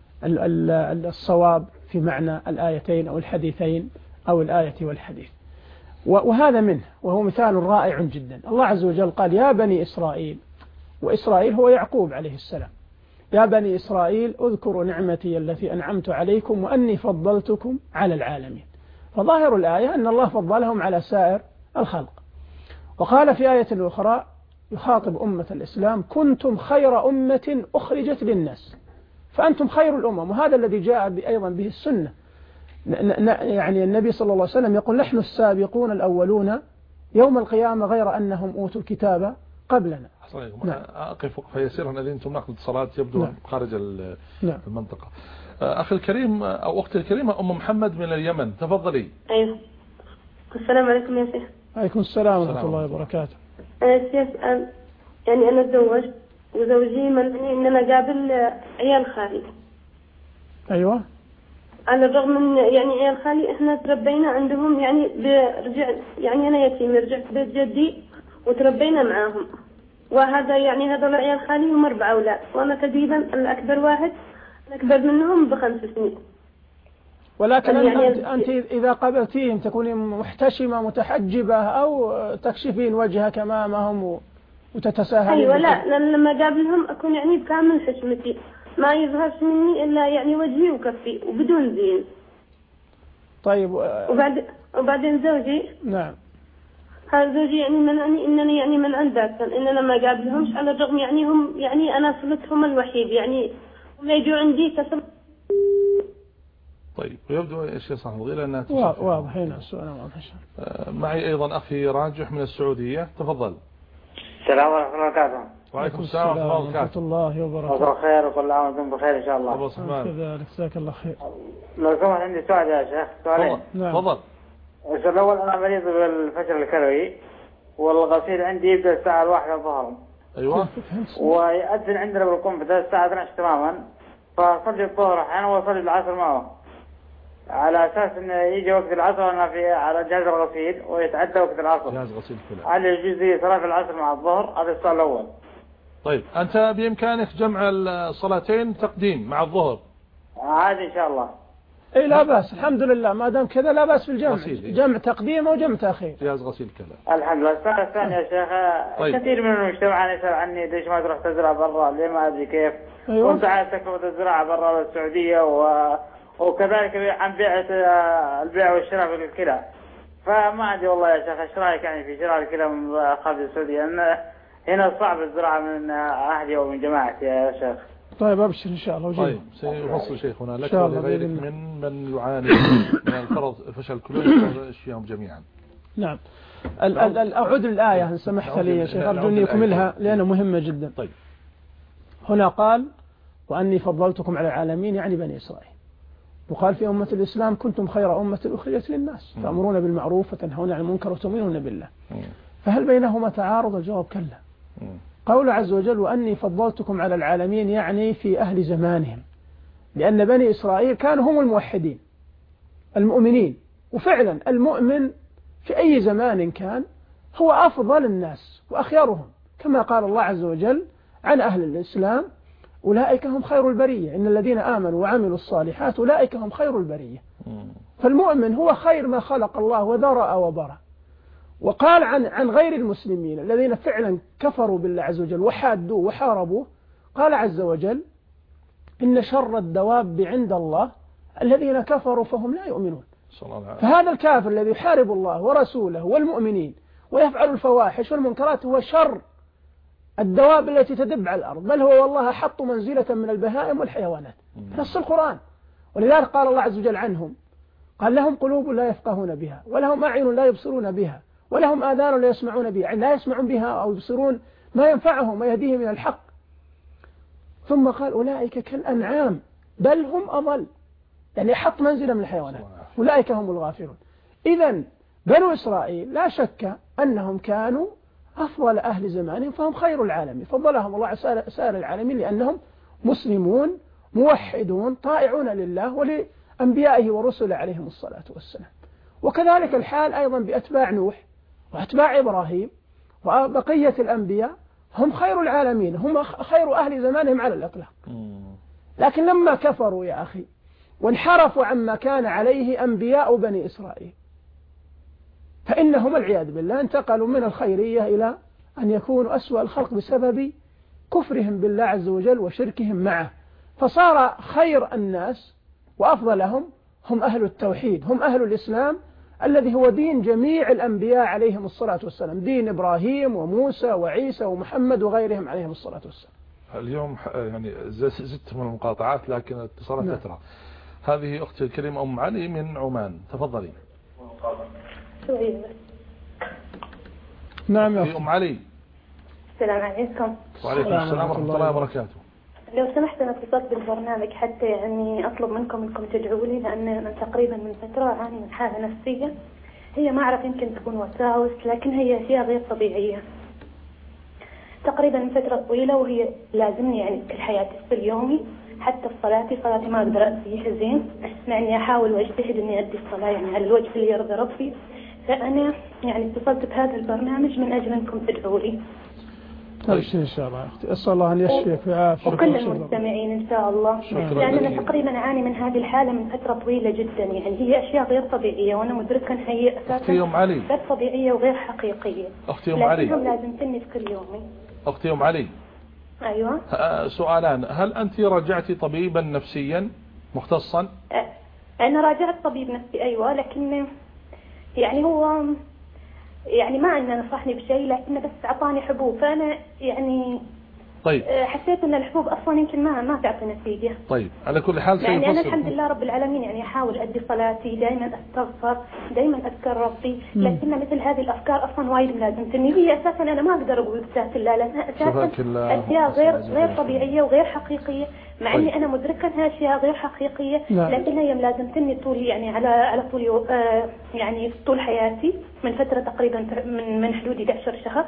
الصواب في معنى الآيتين أو الحديثين أو الآية والحديث. وهذا منه، وهو مثال رائع جدا. الله عز وجل قال: يا بني إسرائيل، وإسرائيل هو يعقوب عليه السلام، يا بني إسرائيل اذكروا نعمتي التي أنعمت عليكم وأني فضلتكم على العالمين. فظاهر الآية أن الله فضلهم على سائر الخلق. وقال في آية أخرى يخاطب أمة الإسلام: كنتم خير أمة أخرجت للناس، فأنتم خير الأمم. وهذا الذي جاء أيضا به السنة، يعني النبي صلى الله عليه وسلم يقول: نحن السابقون الأولون يوم القيامة غير أنهم أوتوا الكتاب قبلنا. نعم. أقف وقفة يسيرة الذين أنتم ناخذ اتصالات يبدو نعم. خارج المنطقة. أخي الكريم أو أختي الكريمة أم محمد من اليمن، تفضلي. أيوه. السلام عليكم يا شيخ. عليكم السلام ورحمة الله وبركاته. أنا شيخ يعني أنا تزوجت وزوجي منعني إن أنا قابل عيال خالي. أيوة. على الرغم من يعني عيال خالي إحنا تربينا عندهم، يعني برجع يعني أنا يتيم رجعت بيت جدي وتربينا معاهم. وهذا يعني هذول عيال خالي هم 4 أولاد، وأنا تقريبا الأكبر واحد، الأكبر منهم ب5 سنين. ولكن يعني أنت إذا قابلتيهم تكونين محتشمة متحجبة أو تكشفين وجهك أمامهم وتتساهلين؟ أيوة، لا لما قابلهم أكون يعني بكامل حشمتي، ما يظهرش مني إلا يعني وجهي وكفي وبدون زين. طيب. وبعدين زوجي، نعم، هذا زوجي يعني منعني إنني يعني من ذاك إن أنا ما قابلهمش، على الرغم يعني هم يعني أنا صلتهم الوحيد، يعني هم يجوا عندي كسب. طيب، ويبدو ايش صح غير انها واضح. هنا السؤال واضح. معي ايضا اخي راجح من السعودية، تفضل. السلام ورحمة الله وبركاته. وعليكم السلام ورحمة الله وبركاته. خير وكل عام وانتم بخير ان شاء الله. كذلك، جزاك الله خير. لو سمحت عندي سؤال يا شيخ، سؤالين. تفضل. السؤال الأول، أنا مريض بالفشل الكلوي والغسيل عندي يبدأ الساعة 1 الظهر. أيوة. ويأذن عندنا بالقنفذة الساعة 12 تماما، فصلي الظهر أحيانا وصلي العصر معه على أساس إنه يجي وقت العصر وأنا في على جهاز الغسيل ويتعدى وقت العصر. جهاز غسيل كلى. هل يجوز لي صلاة العصر مع الظهر؟ هذا السؤال الأول. طيب، أنت بإمكانك جمع الصلاتين تقديم مع الظهر؟ عادي إن شاء الله. اي لا بأس، الحمد لله، ما دام كذا لا بأس في الجمع. جمع تقديم أو جمع تأخير. جهاز غسيل كلى. الحمد لله. السؤال الثاني يا شيخ، طيب. كثير من المجتمع يسأل عني ليش ما تروح تزرع برا، ليه ما أدري كيف. أيوة. وانت عارف تكلفة الزراعة برا السعودية وكذلك عن البيع والشراء في الكلى. فما أدري والله يا شيخ، ايش رايك يعني في شراء الكلى من خارج السعودية؟ لأن هنا صعب الزراعة من أهلي ومن جماعتي يا شيخ. طيب أبشر إن شاء الله. طيب، سيفصل شيخنا لك ولغيرك من يعاني من الفشل الكلوي وأشياءهم جميعا. نعم. أعود للآية إن سمحت لي يا شيخ، أرجو أن يكملها لأنها مهمة جدا. طيب. هنا قال وأني فضلتكم على العالمين، يعني بني إسرائيل. وقال في أمة الإسلام كنتم خير أمة أخرجت للناس تأمرون بالمعروف وتنهون عن المنكر وتؤمنون بالله. فهل بينهما تعارض؟ الجواب كلا. قول عز وجل وأني فضلتكم على العالمين يعني في أهل زمانهم، لأن بني إسرائيل كانوا هم الموحدين المؤمنين، وفعلا المؤمن في أي زمان كان هو أفضل الناس وأخيرهم، كما قال الله عز وجل عن أهل الإسلام أولئك هم خير البرية، إن الذين آمنوا وعملوا الصالحات أولئك هم خير البرية. فالمؤمن هو خير ما خلق الله وذرأ وبرأ. وقال عن غير المسلمين الذين فعلا كفروا بالله عز وجل وحادوه وحاربوه، قال عز وجل إن شر الدواب عند الله الذين كفروا فهم لا يؤمنون. فهذا الكافر الذي يحارب الله ورسوله والمؤمنين ويفعل الفواحش والمنكرات هو شر الدواب التي تدب على الأرض، بل هو والله حط منزلة من البهائم والحيوانات نص القرآن. ولذلك قال الله عز وجل عنهم قال لهم قلوب لا يفقهون بها ولهم أعين لا يبصرون بها ولهم آذان لا يسمعون بها، يعني لا يسمعون بها أو يبصرون ما ينفعهم ويهديهم من الحق. ثم قال أولئك كالأنعام بل هم أضل، يعني حط منزلة من الحيوانات، أولئك هم الغافلون. إذن بنو إسرائيل لا شك أنهم كانوا أفضل أهل زمانهم، فهم خير العالمين، فضلهم الله على سائر العالمين لأنهم مسلمون موحدون طائعون لله ولأنبيائه ورسله عليهم الصلاة والسلام. وكذلك الحال أيضا بأتباع نوح وأتباع إبراهيم وبقية الأنبياء، هم خير العالمين، هم خير أهل زمانهم على الإطلاق. لكن لما كفروا يا أخي وانحرفوا عما كان عليه أنبياء بني إسرائيل، فإنهم والعياذ بالله انتقلوا من الخيرية إلى أن يكونوا أسوأ الخلق بسبب كفرهم بالله عز وجل وشركهم معه. فصار خير الناس وأفضلهم هم أهل التوحيد، هم أهل الإسلام الذي هو دين جميع الأنبياء عليهم الصلاة والسلام، دين إبراهيم وموسى وعيسى ومحمد وغيرهم عليهم الصلاة والسلام. اليوم يعني زدت من المقاطعات لكن اتصالات تترى. هذه أختي الكريمة أم علي من عمان، تفضلي. نعم يا أم علي. السلام عليكم. وعليكم السلام ورحمة الله وبركاته. لو سمحت أنا اتصلت بالبرنامج حتى يعني أطلب منكم أنكم تدعوا لي، لأن أنا تقريبا من فترة أعاني من حالة نفسية هي ما أعرف يمكن تكون وساوس، لكن هي أشياء غير طبيعية تقريبا من فترة طويلة، وهي لازمني يعني كل حياتي في اليومي، حتى صلاتي ما أقدر أديها زين، مع إني أحاول وأجتهد إني أدي الصلاة يعني على الوجه اللي يرضي ربي. فأنا يعني اتصلت بهذا البرنامج من أجل أنكم تدعوا لي. أبشر إن شاء الله يا أختي، أسأل الله أن يشفيك ويعافيك وكل المستمعين إن شاء الله. لأننا تقريبا أعاني من هذه الحالة من فترة طويلة جدا، يعني هي أشياء غير طبيعية وأنا مدركة أن هي أساسا غير طبيعية وغير حقيقية. أختي أم علي، لكنهم لازم تني في كل يوم. أختي أم علي، أيوة سؤالان. هل أنت راجعتي طبيبا نفسيا مختصا؟ أنا راجعت طبيب نفسي أيوة، لكن يعني هو يعني ما أنه نصحني بشيء، لكنه بس أعطاني حبوب، فأنا يعني طيب حسيت أن الحبوب أصلا يمكن ما تعطي نتيجة. طيب على كل حال يعني أنا الحمد لله رب العالمين يعني أحاول أدي صلاتي، دائما أستغفر، دائما أذكر ربي، لكن مثل هذه الأفكار أصلا وايد لازم تني. هي أساسا أنا ما أقدر أقول بسات الله لأنها أساسا أشياء غير طبيعية وغير حقيقية، مع إني أنا مدركة أنها أشياء غير حقيقية، لكن هي لازم تني طول يعني على طول يعني طول حياتي من فترة تقريبا من حدود 11 شهر.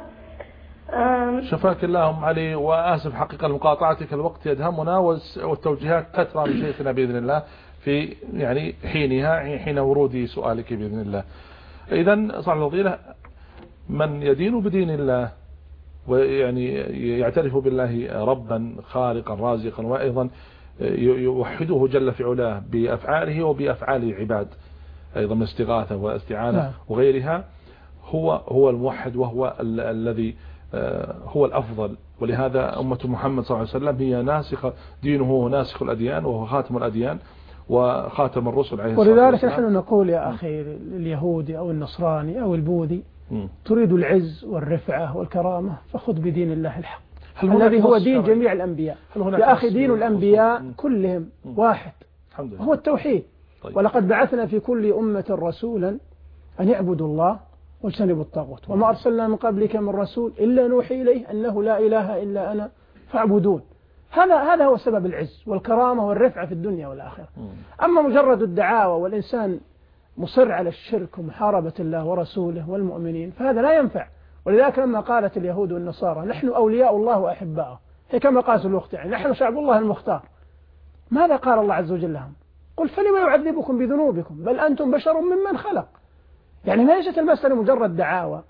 شفاك الله أم علي، وآسف حقيقة لمقاطعتك، الوقت يدهمنا والتوجيهات كثرة من شيخنا بإذن الله في يعني حين ورود سؤالك بإذن الله. إذن صاحب الفضيلة، من يدين بدين الله ويعني يعترف بالله ربا خالقا رازقا، وأيضا يوحده جل في علاه بأفعاله وبأفعال العباد أيضا من استغاثة واستعانة وغيرها، هو الموحد، وهو الذي هو الأفضل. ولهذا أمة محمد صلى الله عليه وسلم هي ناسخة، دينه ناسخ الأديان وهو خاتم الأديان وخاتم الرسل عليه الصلاة والسلام. ولذلك نحن نقول يا أخي اليهودي أو النصراني أو البوذي تريد العز والرفعة والكرامة فخذ بدين الله الحق الذي هو دين جميع الأنبياء. يا أخي دين الأنبياء كلهم واحد، هو التوحيد. ولقد بعثنا في كل أمة رسولا أن يعبدوا الله واجتنبوا الطاغوت وما أرسلنا من قبلك من رسول إلا نوحي إليه أنه لا إله إلا أنا فاعبدون. هذا هو سبب العز والكرامة والرفعة في الدنيا والآخرة. أما مجرد الدعاوى والإنسان مصر على الشرك ومحاربة الله ورسوله والمؤمنين فهذا لا ينفع. ولذلك لما قالت اليهود والنصارى نحن أولياء الله وأحباؤه، هي كما قالت الوقت يعني نحن شعب الله المختار، ماذا قال الله عز وجل لهم؟ قل فلما يعذبكم بذنوبكم بل أنتم بشر ممن خلق. يعني ما ليست المسألة مجرد دعاوى،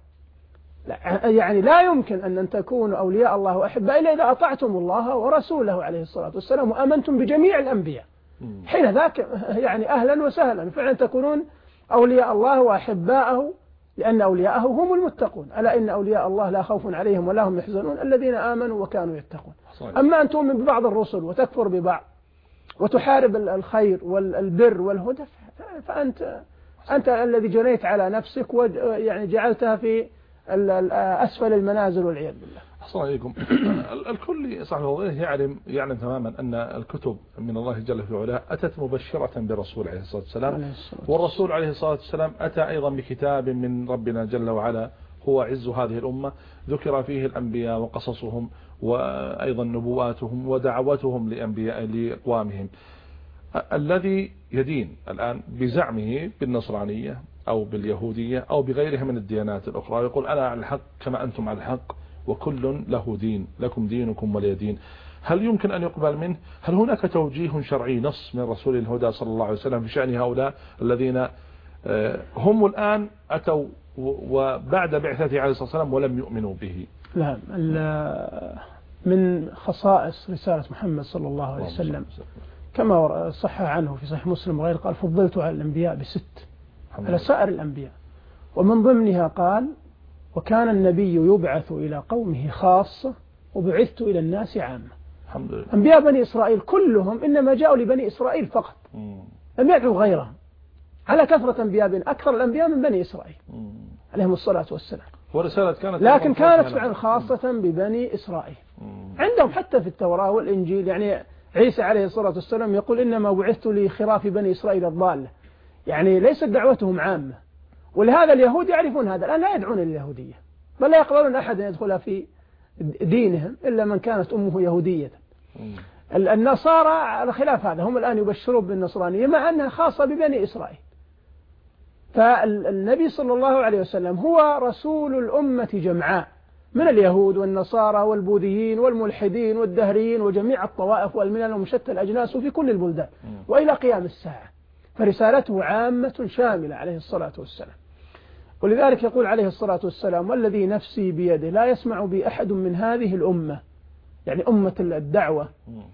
يعني لا يمكن أن تكونوا أولياء الله وأحباء إلا إذا أطعتم الله ورسوله عليه الصلاة والسلام وآمنتم بجميع الأنبياء. حين ذاك يعني أهلا وسهلا فعلا تكونون أولياء الله وأحباءه، لأن أولياءه هم المتقون. ألا إن أولياء الله لا خوف عليهم ولا هم يحزنون الذين آمنوا وكانوا يتقون. أما أن تؤمن ببعض الرسل وتكفر ببعض وتحارب الخير والبر والهدى فأنت الذي جنيت على نفسك يعني جعلتها في أسفل المنازل والعياذ بالله. أحسن عليكم. الكل صاحب الفضيلة يعلم تماما أن الكتب من الله جل في علاه أتت مبشرة برسول عليه الصلاة والسلام، والرسول عليه الصلاة والسلام أتى أيضا بكتاب من ربنا جل وعلا هو عز هذه الأمة، ذكر فيه الأنبياء وقصصهم وأيضا نبواتهم ودعوتهم لأقوامهم. الذي يدين الآن بزعمه بالنصرانية أو باليهودية أو بغيرها من الديانات الأخرى يقول أنا على الحق كما أنتم على الحق وكل له دين لكم دينكم ولي دين، هل يمكن أن يقبل منه؟ هل هناك توجيه شرعي نص من رسول الهدى صلى الله عليه وسلم في شأن هؤلاء الذين هم الآن أتوا وبعد بعثته عليه الصلاة والسلام ولم يؤمنوا به؟ لا، من خصائص رسالة محمد صلى الله عليه وسلم كما صح عنه في صحيح مسلم وغيره قال فضلت على الأنبياء بست على سائر الأنبياء، ومن ضمنها قال وكان النبي يبعث إلى قومه خاصة وبعثت إلى الناس عامة. الحمد لله. أنبياء بني إسرائيل كلهم إنما جاءوا لبني إسرائيل فقط، لم يدعوا غيرهم، على كثرة أنبياء أكثر الأنبياء من بني إسرائيل عليهم الصلاة والسلام، ورسالة كانت لكن كانت فعلا خاصة ببني إسرائيل. عندهم حتى في التوراة والإنجيل يعني عيسى عليه الصلاة والسلام يقول إنما بعثت لخراف بني إسرائيل الضالة، يعني ليست دعوتهم عامة. ولهذا اليهود يعرفون هذا الآن لا يدعون لليهودية، بل لا يقبلون أحد يدخل في دينهم إلا من كانت أمه يهودية. النصارى على خلاف هذا هم الآن يبشرون بالنصرانية مع أنها خاصة ببني إسرائيل. فالنبي صلى الله عليه وسلم هو رسول الأمة جمعاء من اليهود والنصارى والبوذيين والملحدين والدهريين وجميع الطوائف والملل ومشتى الأجناس في كل البلدان وإلى قيام الساعة، فرسالته عامة شاملة عليه الصلاة والسلام. ولذلك يقول عليه الصلاة والسلام: والذي نفسي بيده لا يسمع بي أحد من هذه الأمة، يعني أمة الدعوة،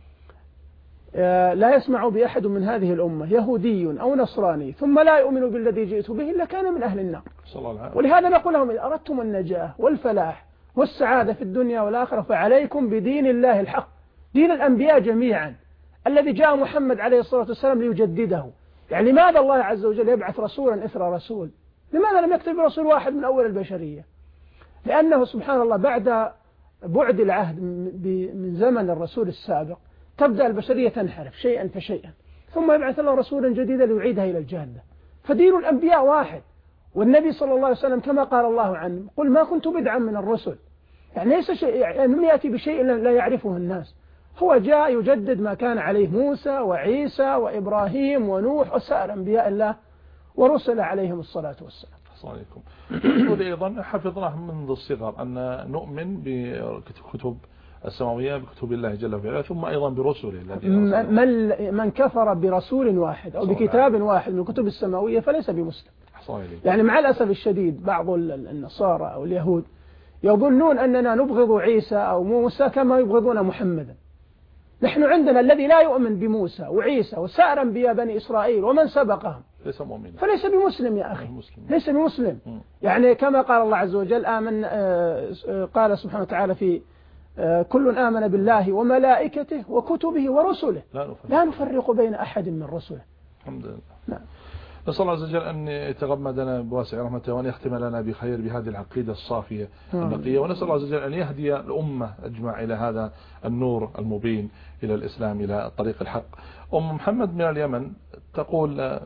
لا يسمع بي أحد من هذه الأمة يهودي أو نصراني ثم لا يؤمن بالذي جئت به إلا كان من أهل النار. ولهذا نقول لهم: إذا أردتم النجاة والفلاح والسعادة في الدنيا والآخرة فعليكم بدين الله الحق، دين الأنبياء جميعا الذي جاء محمد عليه الصلاة والسلام ليجدده. يعني لماذا الله عز وجل يبعث رسولا إثر رسول؟ لماذا لم يكتب رسول واحد من أول البشرية؟ لأنه سبحان الله بعد بعد العهد من زمن الرسول السابق تبدأ البشرية تنحرف شيئا فشيئا، ثم يبعث الله رسولا جديدا ليعيدها إلى الجادة. فدين الأنبياء واحد. والنبي صلى الله عليه وسلم كما قال الله عنه: قل ما كنت بدعا من الرسل. يعني ليس شيء، يعني لم يأتي بشيء لا يعرفه الناس، هو جاء يجدد ما كان عليه موسى وعيسى وإبراهيم ونوح وسائر أنبياء الله ورسل عليهم الصلاة والسلام. عليكم. أيضا حفظناه منذ الصغر أن نؤمن بكتب السماوية بكتب الله جل وعلا، ثم أيضا برسله الذي من كفر برسول واحد أو بكتاب واحد من الكتب السماوية فليس بمسلم. يعني مع الأسف الشديد بعض النصارى أو اليهود يظنون أننا نبغض عيسى أو موسى كما يبغضون محمدا. نحن عندنا الذي لا يؤمن بموسى وعيسى وسائر أنبياء بني إسرائيل ومن سبقهم فليس بمسلم يا أخي، ليس بمسلم. يعني كما قال الله عز وجل: قال سبحانه وتعالى في كل آمن بالله وملائكته وكتبه ورسله لا نفرق بين أحد من رسله. الحمد لله. نعم. نسأل الله عز وجل أن يتغمدنا بواسع رحمته وأن يختم لنا بخير بهذه العقيدة الصافية النقية، ونسأل الله عز وجل أن يهدي الأمة أجمع إلى هذا النور المبين، إلى الإسلام، إلى الطريق الحق. أم محمد من اليمن تقول: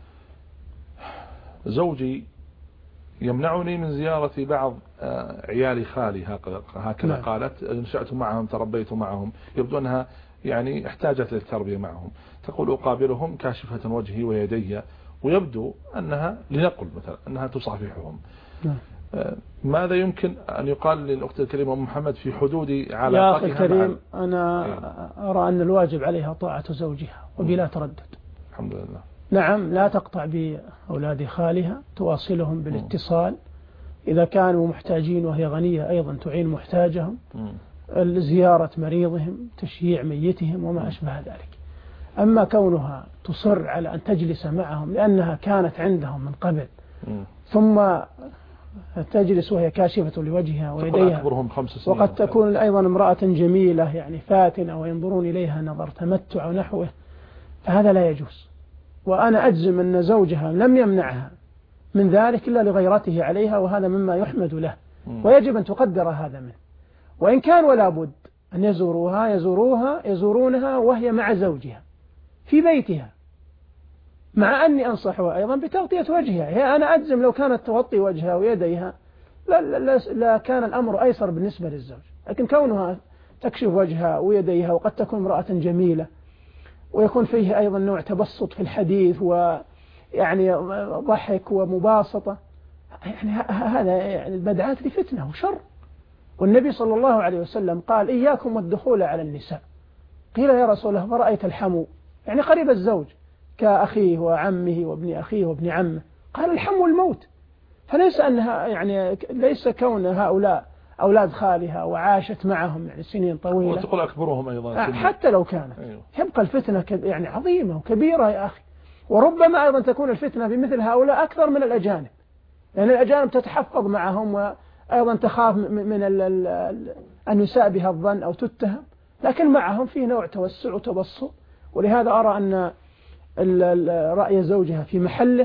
زوجي يمنعني من زيارة بعض عيال خالي، هكذا قالت، نشأت معهم تربيت معهم، يبدو أنها يعني احتاجت للتربية معهم. تقول: أقابلهم كاشفة وجهي ويدي ويبدو أنها لنقل مثلا أنها تصافحهم. ماذا يمكن أن يقال للأخت الكريمة أم محمد في حدود علاقتها؟ يا أخي الكريم، أنا أرى أن الواجب عليها طاعة زوجها وبلا تردد. الحمد لله. نعم، لا تقطع بأولاد خالها، تواصلهم بالاتصال إذا كانوا محتاجين وهي غنية أيضا تعين محتاجهم، زيارة مريضهم، تشييع ميتهم وما أشبه ذلك. أما كونها تصر على أن تجلس معهم لأنها كانت عندهم من قبل ثم تجلس وهي كاشفة لوجهها ويديها، وقد تكون أيضا امرأة جميلة يعني فاتنة وينظرون إليها نظر تمتع ونحوه، فهذا لا يجوز. وأنا أجزم أن زوجها لم يمنعها من ذلك إلا لغيرته عليها، وهذا مما يحمد له ويجب أن تقدر هذا منه. وإن كان ولا بد أن يزورونها وهي مع زوجها في بيتها، مع أني أنصحها أيضا بتغطية وجهها. هي أنا أجزم لو كانت تغطي وجهها ويديها لا كان الأمر أيسر بالنسبة للزوج، لكن كونها تكشف وجهها ويديها وقد تكون امرأة جميلة ويكون فيه أيضا نوع تبسط في الحديث ويعني ضحك ومباسطة، يعني هذا يعني البدعات لفتنة وشر. والنبي صلى الله عليه وسلم قال: إياكم والدخول على النساء. قيل: يا رسول الله فرأيت الحمو، يعني قريب الزوج كأخيه وعمه وابن أخيه وابن عمه. قال: الحمو الموت. فليس أنها يعني ليس كون هؤلاء أولاد خالها وعاشت معهم يعني سنين طويلة، وتقول أكبرهم أيضا حتى لو كانت يبقى الفتنة يعني عظيمة وكبيرة يا أخي. وربما أيضا تكون الفتنة بمثل هؤلاء أكثر من الأجانب، لأن الأجانب تتحفظ معهم وأيضا تخاف من أن يساء بها الظن أو تتهم، لكن معهم فيه نوع توسع وتبسط. ولهذا أرى أن رأي زوجها في محله،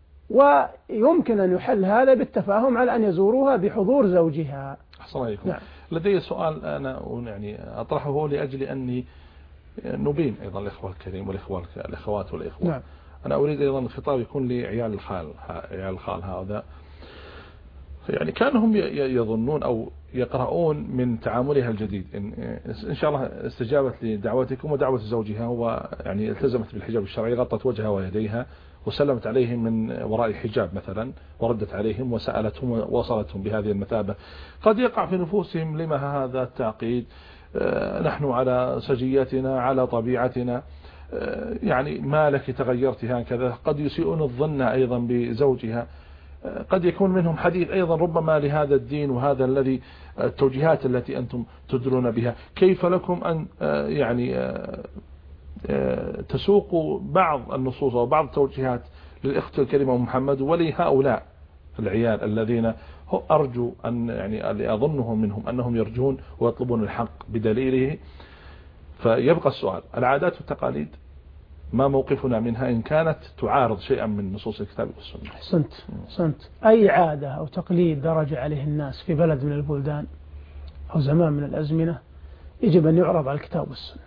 ويمكن أن يحل هذا بالتفاهم على أن يزوروها بحضور زوجها. أحسن عليكم. نعم. لدي سؤال أنا يعني أطرحه لأجل أني نبين أيضا الإخوة الكريم والأخوات والإخوة. نعم. أنا أريد أيضا الخطاب يكون لعيال الخال هذا، يعني كانهم يظنون أو يقرؤون من تعاملها الجديد إن شاء الله استجابت لدعوتكم ودعوة زوجها، هو يعني التزمت بالحجاب الشرعي، غطت وجهها ويديها وسلمت عليهم من وراء حجاب مثلا، وردت عليهم وسألتهم ووصلتهم بهذه المثابة. قد يقع في نفوسهم: لما هذا التعقيد؟ نحن على سجيتنا على طبيعتنا، يعني ما لك تغيرت هكذا. قد يسيئون الظن أيضا بزوجها. قد يكون منهم حديث أيضا ربما لهذا الدين وهذا الذي التوجيهات التي أنتم تدرون بها. كيف لكم أن يعني تسوقوا بعض النصوص أو بعض التوجيهات للأخت الكريمة محمد ولهؤلاء العيال الذين أرجو أن يعني اللي أظنهم منهم أنهم يرجون ويطلبون الحق بدليله؟ فيبقى السؤال: العادات والتقاليد ما موقفنا منها إن كانت تعارض شيئا من نصوص الكتاب والسنة؟ أحسنت. أي عادة أو تقليد درج عليه الناس في بلد من البلدان أو زمان من الأزمنة يجب أن يعرض على الكتاب والسنة.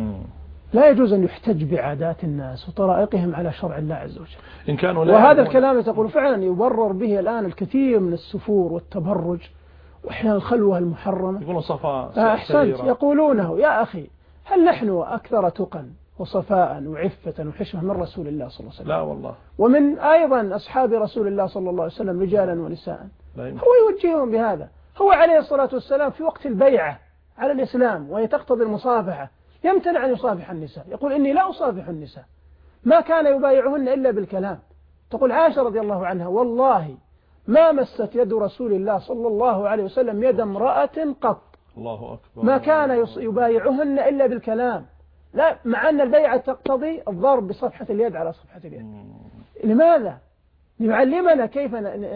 لا يجوز أن يحتج بعادات الناس وطرائقهم على شرع الله عز وجل. إن كانوا لا وهذا الكلام تقول فعلا يبرر به الآن الكثير من السفور والتبرج وأحيانا الخلوة المحرمة. يقولون صفاء. أحسنت. يقولونه يا أخي هل نحن أكثر تقى وصفاء وعفة وحشمة من رسول الله صلى الله عليه وسلم؟ لا والله. ومن أيضا أصحاب رسول الله صلى الله عليه وسلم رجالا ونساء. هو يوجههم بهذا. هو عليه الصلاة والسلام في وقت البيعة على الإسلام وهي تقتضي المصافحة يمتنع أن يصافح النساء، يقول إني لا أصافح النساء، ما كان يبايعهن إلا بالكلام. تقول عائشة رضي الله عنها: والله ما مست يد رسول الله صلى الله عليه وسلم يد امرأة قط. الله أكبر. ما كان يبايعهن إلا بالكلام، لا، مع أن البيعة تقتضي الضرب بصفحة اليد على صفحة اليد. لماذا؟ ليعلمنا كيف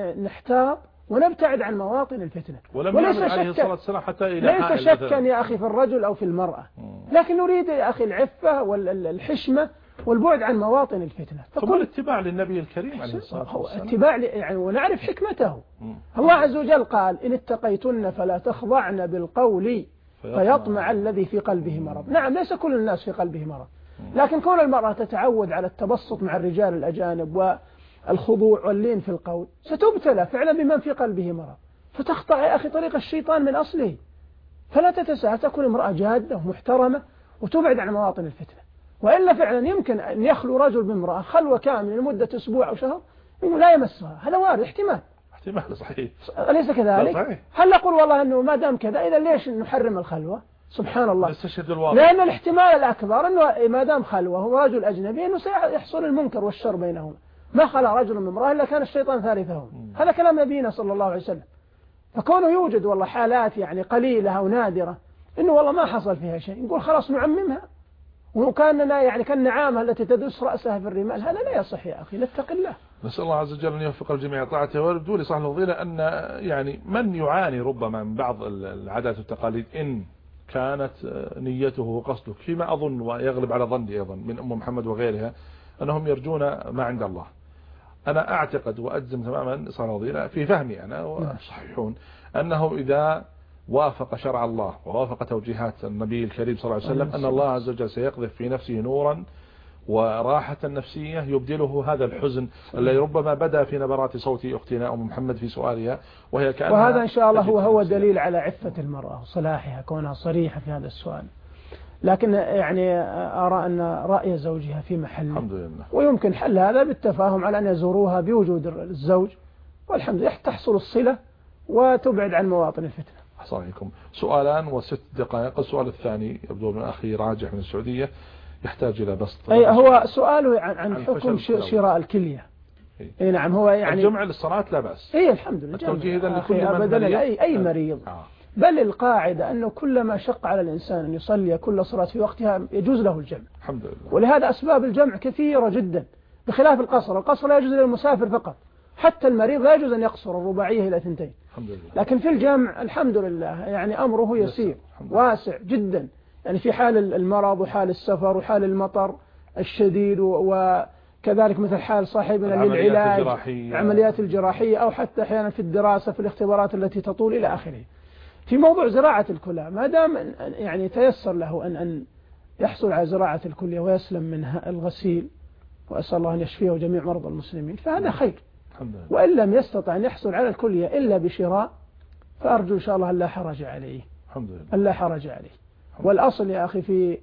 نحتاط ونبتعد عن مواطن الفتنة. وليس عليه الصلاة والسلام حتى ليس شكا يا أخي في الرجل أو في المرأة، لكن نريد يا أخي العفة والحشمة والبعد عن مواطن الفتنة. فكل اتباع للنبي الكريم عليه الصلاة والسلام، اتباع يعني ونعرف حكمته. الله عز وجل قال: إن اتقيتن فلا تخضعن بالقول فيطمع الذي في قلبه مرض. نعم، ليس كل الناس في قلبه مرض، لكن كون المرأة تتعود على التبسط مع الرجال الأجانب والخضوع واللين في القول ستبتلى فعلا بمن في قلبه مرض، فتخطأ يا أخي طريق الشيطان من أصله. فلا تتساهل، تكون امرأة جادة ومحترمة وتبعد عن مواطن الفتنة. وإلا فعلا يمكن أن يخلو رجل بامرأة خلوة كاملة لمدة أسبوع أو شهر لا يمسها، هذا وارد، احتمال صحيح، أليس كذلك؟ صحيح. هل نقول والله أنه ما دام كذا إذا ليش نحرم الخلوة؟ سبحان الله. الواقع. لأن الاحتمال الأكبر أنه ما دام خلوة هو رجل أجنبي أنه سيحصل المنكر والشر بينهما. ما خلى رجل من امرأة إلا كان الشيطان ثالثهم. هذا كلام نبينا صلى الله عليه وسلم. فكونه يوجد والله حالات يعني قليلة أو نادرة إنه والله ما حصل فيها شيء، نقول خلاص نعممها وكاننا يعني كالنعامة التي تدس رأسها في الرمال، هذا لا يصح يا أخي، نتق الله. نسأل الله عز وجل أن يوفق الجميع طاعته. ويبدو لي صاحب الفضيلة أن يعني من يعاني ربما من بعض العادات والتقاليد إن كانت نيته وقصده فيما أظن ويغلب على ظني أيضا من أم محمد وغيرها أنهم يرجون ما عند الله. أنا أعتقد وأجزم تماما صاحب الفضيلة في فهمي أنا وصحيحون أنه إذا وافق شرع الله ووافق توجيهات النبي الكريم صلى الله عليه وسلم أن الله عز وجل سيقذف في نفسه نورا وراحة نفسية يبدله هذا الحزن الذي ربما بدا في نبرات صوت أختنا أم محمد في سؤالها، وهذا إن شاء الله هو دليل على عفة المرأة وصلاحها كونها صريحة في هذا السؤال. لكن يعني أرى أن رأي زوجها في محله الحمد لله، ويمكن حل هذا بالتفاهم على أن يزوروها بوجود الزوج، والحمد لله تحصل الصلة وتبعد عن مواطن الفتنة. أحسنكم. سؤالان و6 دقائق. السؤال الثاني يبدو من أخي راجح من السعودية يحتاج إلى بسط. أي هو سؤاله عن حكم شراء المكلية. أي نعم، هو يعني الجمع للصلاة لا بأس. أي الحمد لله. التوجيه إذا لكل من أبدا أي مريض. بل القاعدة أنه كلما شق على الإنسان أن يصلي كل صلاة في وقتها يجوز له الجمع. الحمد لله. ولهذا أسباب الجمع كثيرة جدا بخلاف القصر. القصر لا يجوز للمسافر فقط، حتى المريض لا يجوز أن يقصر الرباعية إلى 2. الحمد لله. لكن في الجمع الحمد لله يعني أمره يسير واسع جدا، يعني في حال المرض وحال السفر وحال المطر الشديد وكذلك مثل حال صاحبنا للعلاج العمليات الجراحية أو حتى أحيانا في الدراسة في الاختبارات التي تطول إلى آخره. في موضوع زراعة الكلى ما دام يعني تيسر له أن يحصل على زراعة الكلى ويسلم من الغسيل، وأسأل الله أن يشفيه جميع مرضى المسلمين، فهذا خير. وإن لم يستطع أن يحصل على الكلية إلا بشراء فأرجو إن شاء الله أن لا حرج عليه. الحمد لله. أن لا حرج عليه. والأصل يا أخي في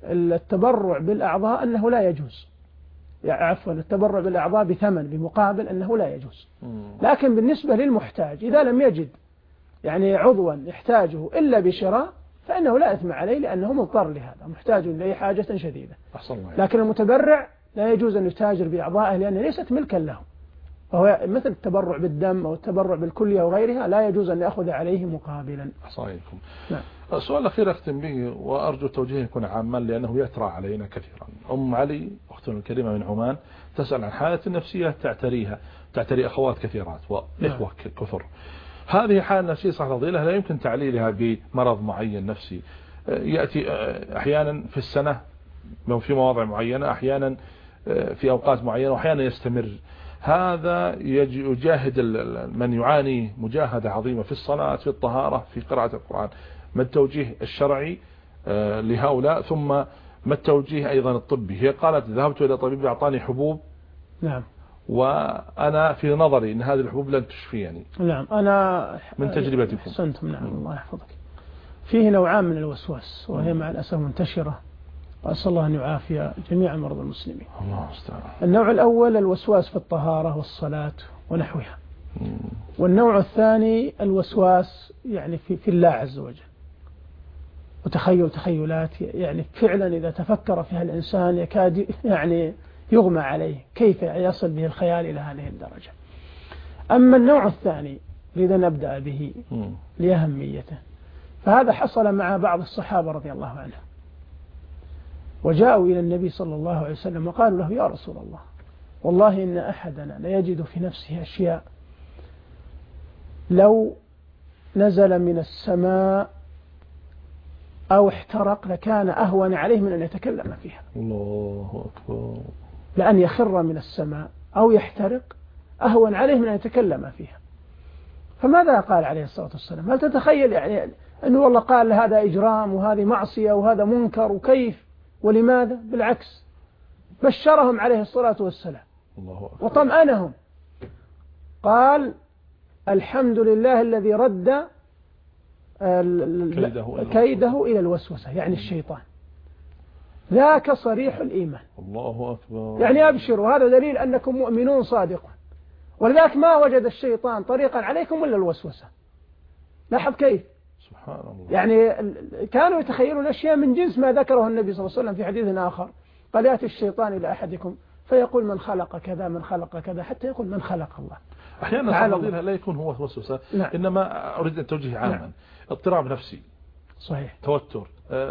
التبرع بالأعضاء أنه لا يجوز، يعني عفوا التبرع بالأعضاء بثمن بمقابل أنه لا يجوز. لكن بالنسبة للمحتاج إذا لم يجد يعني عضوا يحتاجه إلا بشراء فإنه لا إثم عليه لأنه مضطر لهذا، محتاج إليه حاجة شديدة. لكن المتبرع لا يجوز أن يتاجر بأعضائه لأنه ليست ملكا له، وهو مثل التبرع بالدم أو التبرع بالكلية وغيرها لا يجوز أن يأخذ عليه مقابلا. صحيحكم. نعم. السؤال الأخير أختم به وأرجو توجيهه يكون عاما لأنه يترى علينا كثيرا. أم علي أختنا الكريمة من عمان تسأل عن حالة نفسية تعتري أخوات كثيرات وإخوة كثر. هذه حالة نفسية صح فضيلة لا يمكن تعليلها بمرض معين نفسي يأتي أحيانا في السنة في مواضع معينة، أحيانا في أوقات معينة، وأحيانا يستمر. هذا يجاهد من يعاني مجاهدة عظيمة في الصلاة، في الطهارة، في قراءة القرآن. ما التوجيه الشرعي لهؤلاء؟ ثم ما التوجيه أيضا الطبي؟ هي قالت ذهبت إلى طبيب أعطاني حبوب. نعم. وأنا في نظري أن هذه الحبوب لن تشفيني. نعم. أنا من تجربتكم. أحسنتم. نعم. الله يحفظك. فيه نوعان من الوسواس وهي مع الأسف منتشرة، وأسأل الله أن يعافي جميع مرضى المسلمين. الله استعان. النوع الأول الوسواس في الطهارة والصلاة ونحوها. والنوع الثاني الوسواس يعني في الله عز وجل، تخيلات يعني فعلا إذا تفكر فيها الإنسان يكاد يعني يغمى عليه كيف يصل به الخيال إلى هذه الدرجة. أما النوع الثاني إذا نبدأ به لأهميته، فهذا حصل مع بعض الصحابة رضي الله عنهم، وجاءوا إلى النبي صلى الله عليه وسلم وقالوا له يا رسول الله والله إن أحدنا ليجد في نفسه أشياء لو نزل من السماء أو احترق لكان أهون عليه من أن يتكلم فيها. الله أكبر. لأن يخر من السماء أو يحترق أهون عليه من أن يتكلم فيها. فماذا قال عليه الصلاة والسلام؟ هل تتخيل يعني أنه والله قال هذا إجرام وهذه معصية وهذا منكر وكيف ولماذا؟ بالعكس بشرهم عليه الصلاة والسلام وطمأنهم. قال الحمد لله الذي رد كيده إلى الوسوسة، يعني الشيطان. ذاك صريح الإيمان. الله أكبر. يعني أبشروا، هذا دليل أنكم مؤمنون صادقون، ولذلك ما وجد الشيطان طريقا عليكم إلا الوسوسة. لاحظ كيف سبحان الله. يعني كانوا يتخيلون أشياء من جنس ما ذكره النبي صلى الله عليه وسلم في حديث آخر، قال يأتي الشيطان إلى أحدكم فيقول من خلق كذا من خلق كذا حتى يقول من خلق الله. أحيانا فضيلة لا يكون هو وسوسة. نعم. إنما أريد أن توجيه عاما. نعم. اضطراب نفسي. صحيح. توتر.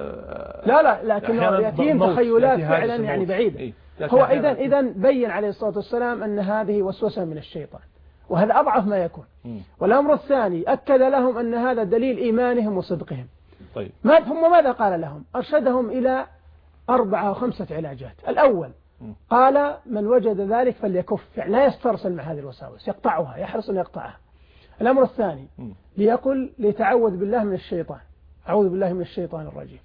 لا لكنه يأتيهم تخيلات فعلا يعني بعيدة. هو إذا بين عليه الصلاة والسلام أن هذه وسوسة من الشيطان، وهذا أضعف ما يكون. والأمر الثاني أكد لهم أن هذا دليل إيمانهم وصدقهم. طيب. ثم ماذا قال لهم؟ أرشدهم إلى 4 أو 5 علاجات. الأول قال من وجد ذلك فليكف، يعني لا يسترسل مع هذه الوساوس، يقطعها، يحرص أن يقطعها. الأمر الثاني ليقل ليتعوذ بالله من الشيطان، أعوذ بالله من الشيطان الرجيم.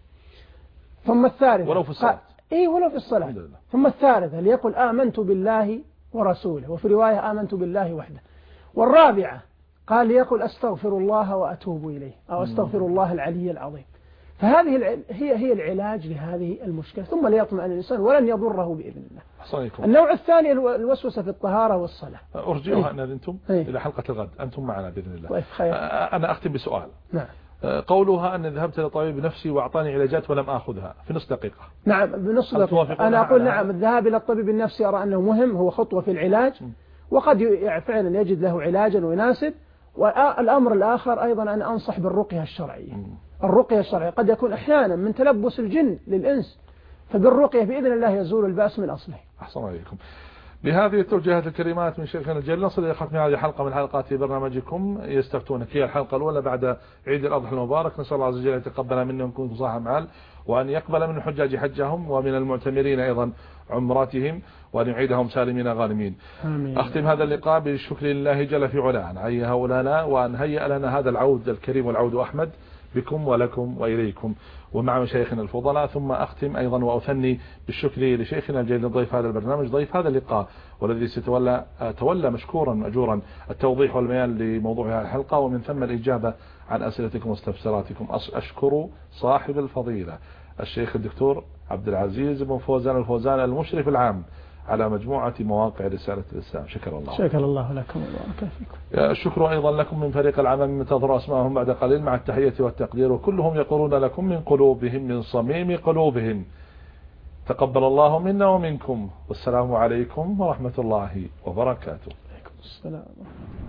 ثم الثالث ولو في الصلاة. ولو في الصلاة. ثم الثالثة ليقل آمنت بالله ورسوله، وفي رواية آمنت بالله وحده. والرابعة قال ليقل أستغفر الله وأتوب إليه، أو أستغفر الله العلي العظيم. فهذه هي العلاج لهذه المشكلة. ثم ليطمئن الإنسان ولن يضره بإذن الله. صحيحكم. النوع الثاني الوسوسة في الطهارة والصلاة. أرجئها أن أنتم إلى حلقة الغد أنتم معنا بإذن الله. أنا أختم بسؤال. نعم. قولها أن ذهبت لطبيب نفسي وأعطاني علاجات ولم أخذها في نص دقيقة. نعم بنص دقيقة. أنا أقول نعم الذهاب إلى الطبيب النفسي أرى أنه مهم، هو خطوة في العلاج، وقد فعلا يجد له علاجا ويناسب. والأمر الآخر أيضا أن أنصح بالرقية الشرعية. الرقية الشرعية قد يكون أحيانا من تلبس الجن للإنس، فبالرقية بإذن الله يزول البأس من أصله. أحسن عليكم. بهذه التوجيهات الكريمات من شيخنا الجليل نصل إلى ختم هذه الحلقة من حلقات برنامجكم يستفتونك. هي الحلقة الأولى بعد عيد الأضحى المبارك. نسأل الله عز وجل أن يتقبل منا ونكون صاحب معال، وأن يقبل من الحجاج حجهم ومن المعتمرين أيضا عمراتهم، وأن يعيدهم سالمين غانمين. آمين. أختم هذا اللقاء بالشكر لله جل في علاه أن هيأ لنا وأن هيأ لنا هذا العود الكريم والعود أحمد بكم ولكم وإليكم ومع مشايخنا الفضلاء. ثم أختم أيضا وأثني بالشكر لشيخنا الجليل ضيف هذا البرنامج، ضيف هذا اللقاء، والذي تولى مشكورا مأجورا التوضيح والبيان لموضوع هذه الحلقة، ومن ثم الإجابة عن أسئلتكم واستفساراتكم. أشكر صاحب الفضيلة الشيخ الدكتور عبد العزيز بن فوزان الفوزان المشرف العام على مجموعة مواقع رسالة الإسلام. شكر الله. شكر الله لكم وبارك فيكم. الشكر أيضا لكم من فريق العمل من تظهر أسماءهم بعد قليل مع التحية والتقدير، وكلهم يقولون لكم من قلوبهم من صميم قلوبهم تقبل الله منا ومنكم، والسلام عليكم ورحمة الله وبركاته. السلام.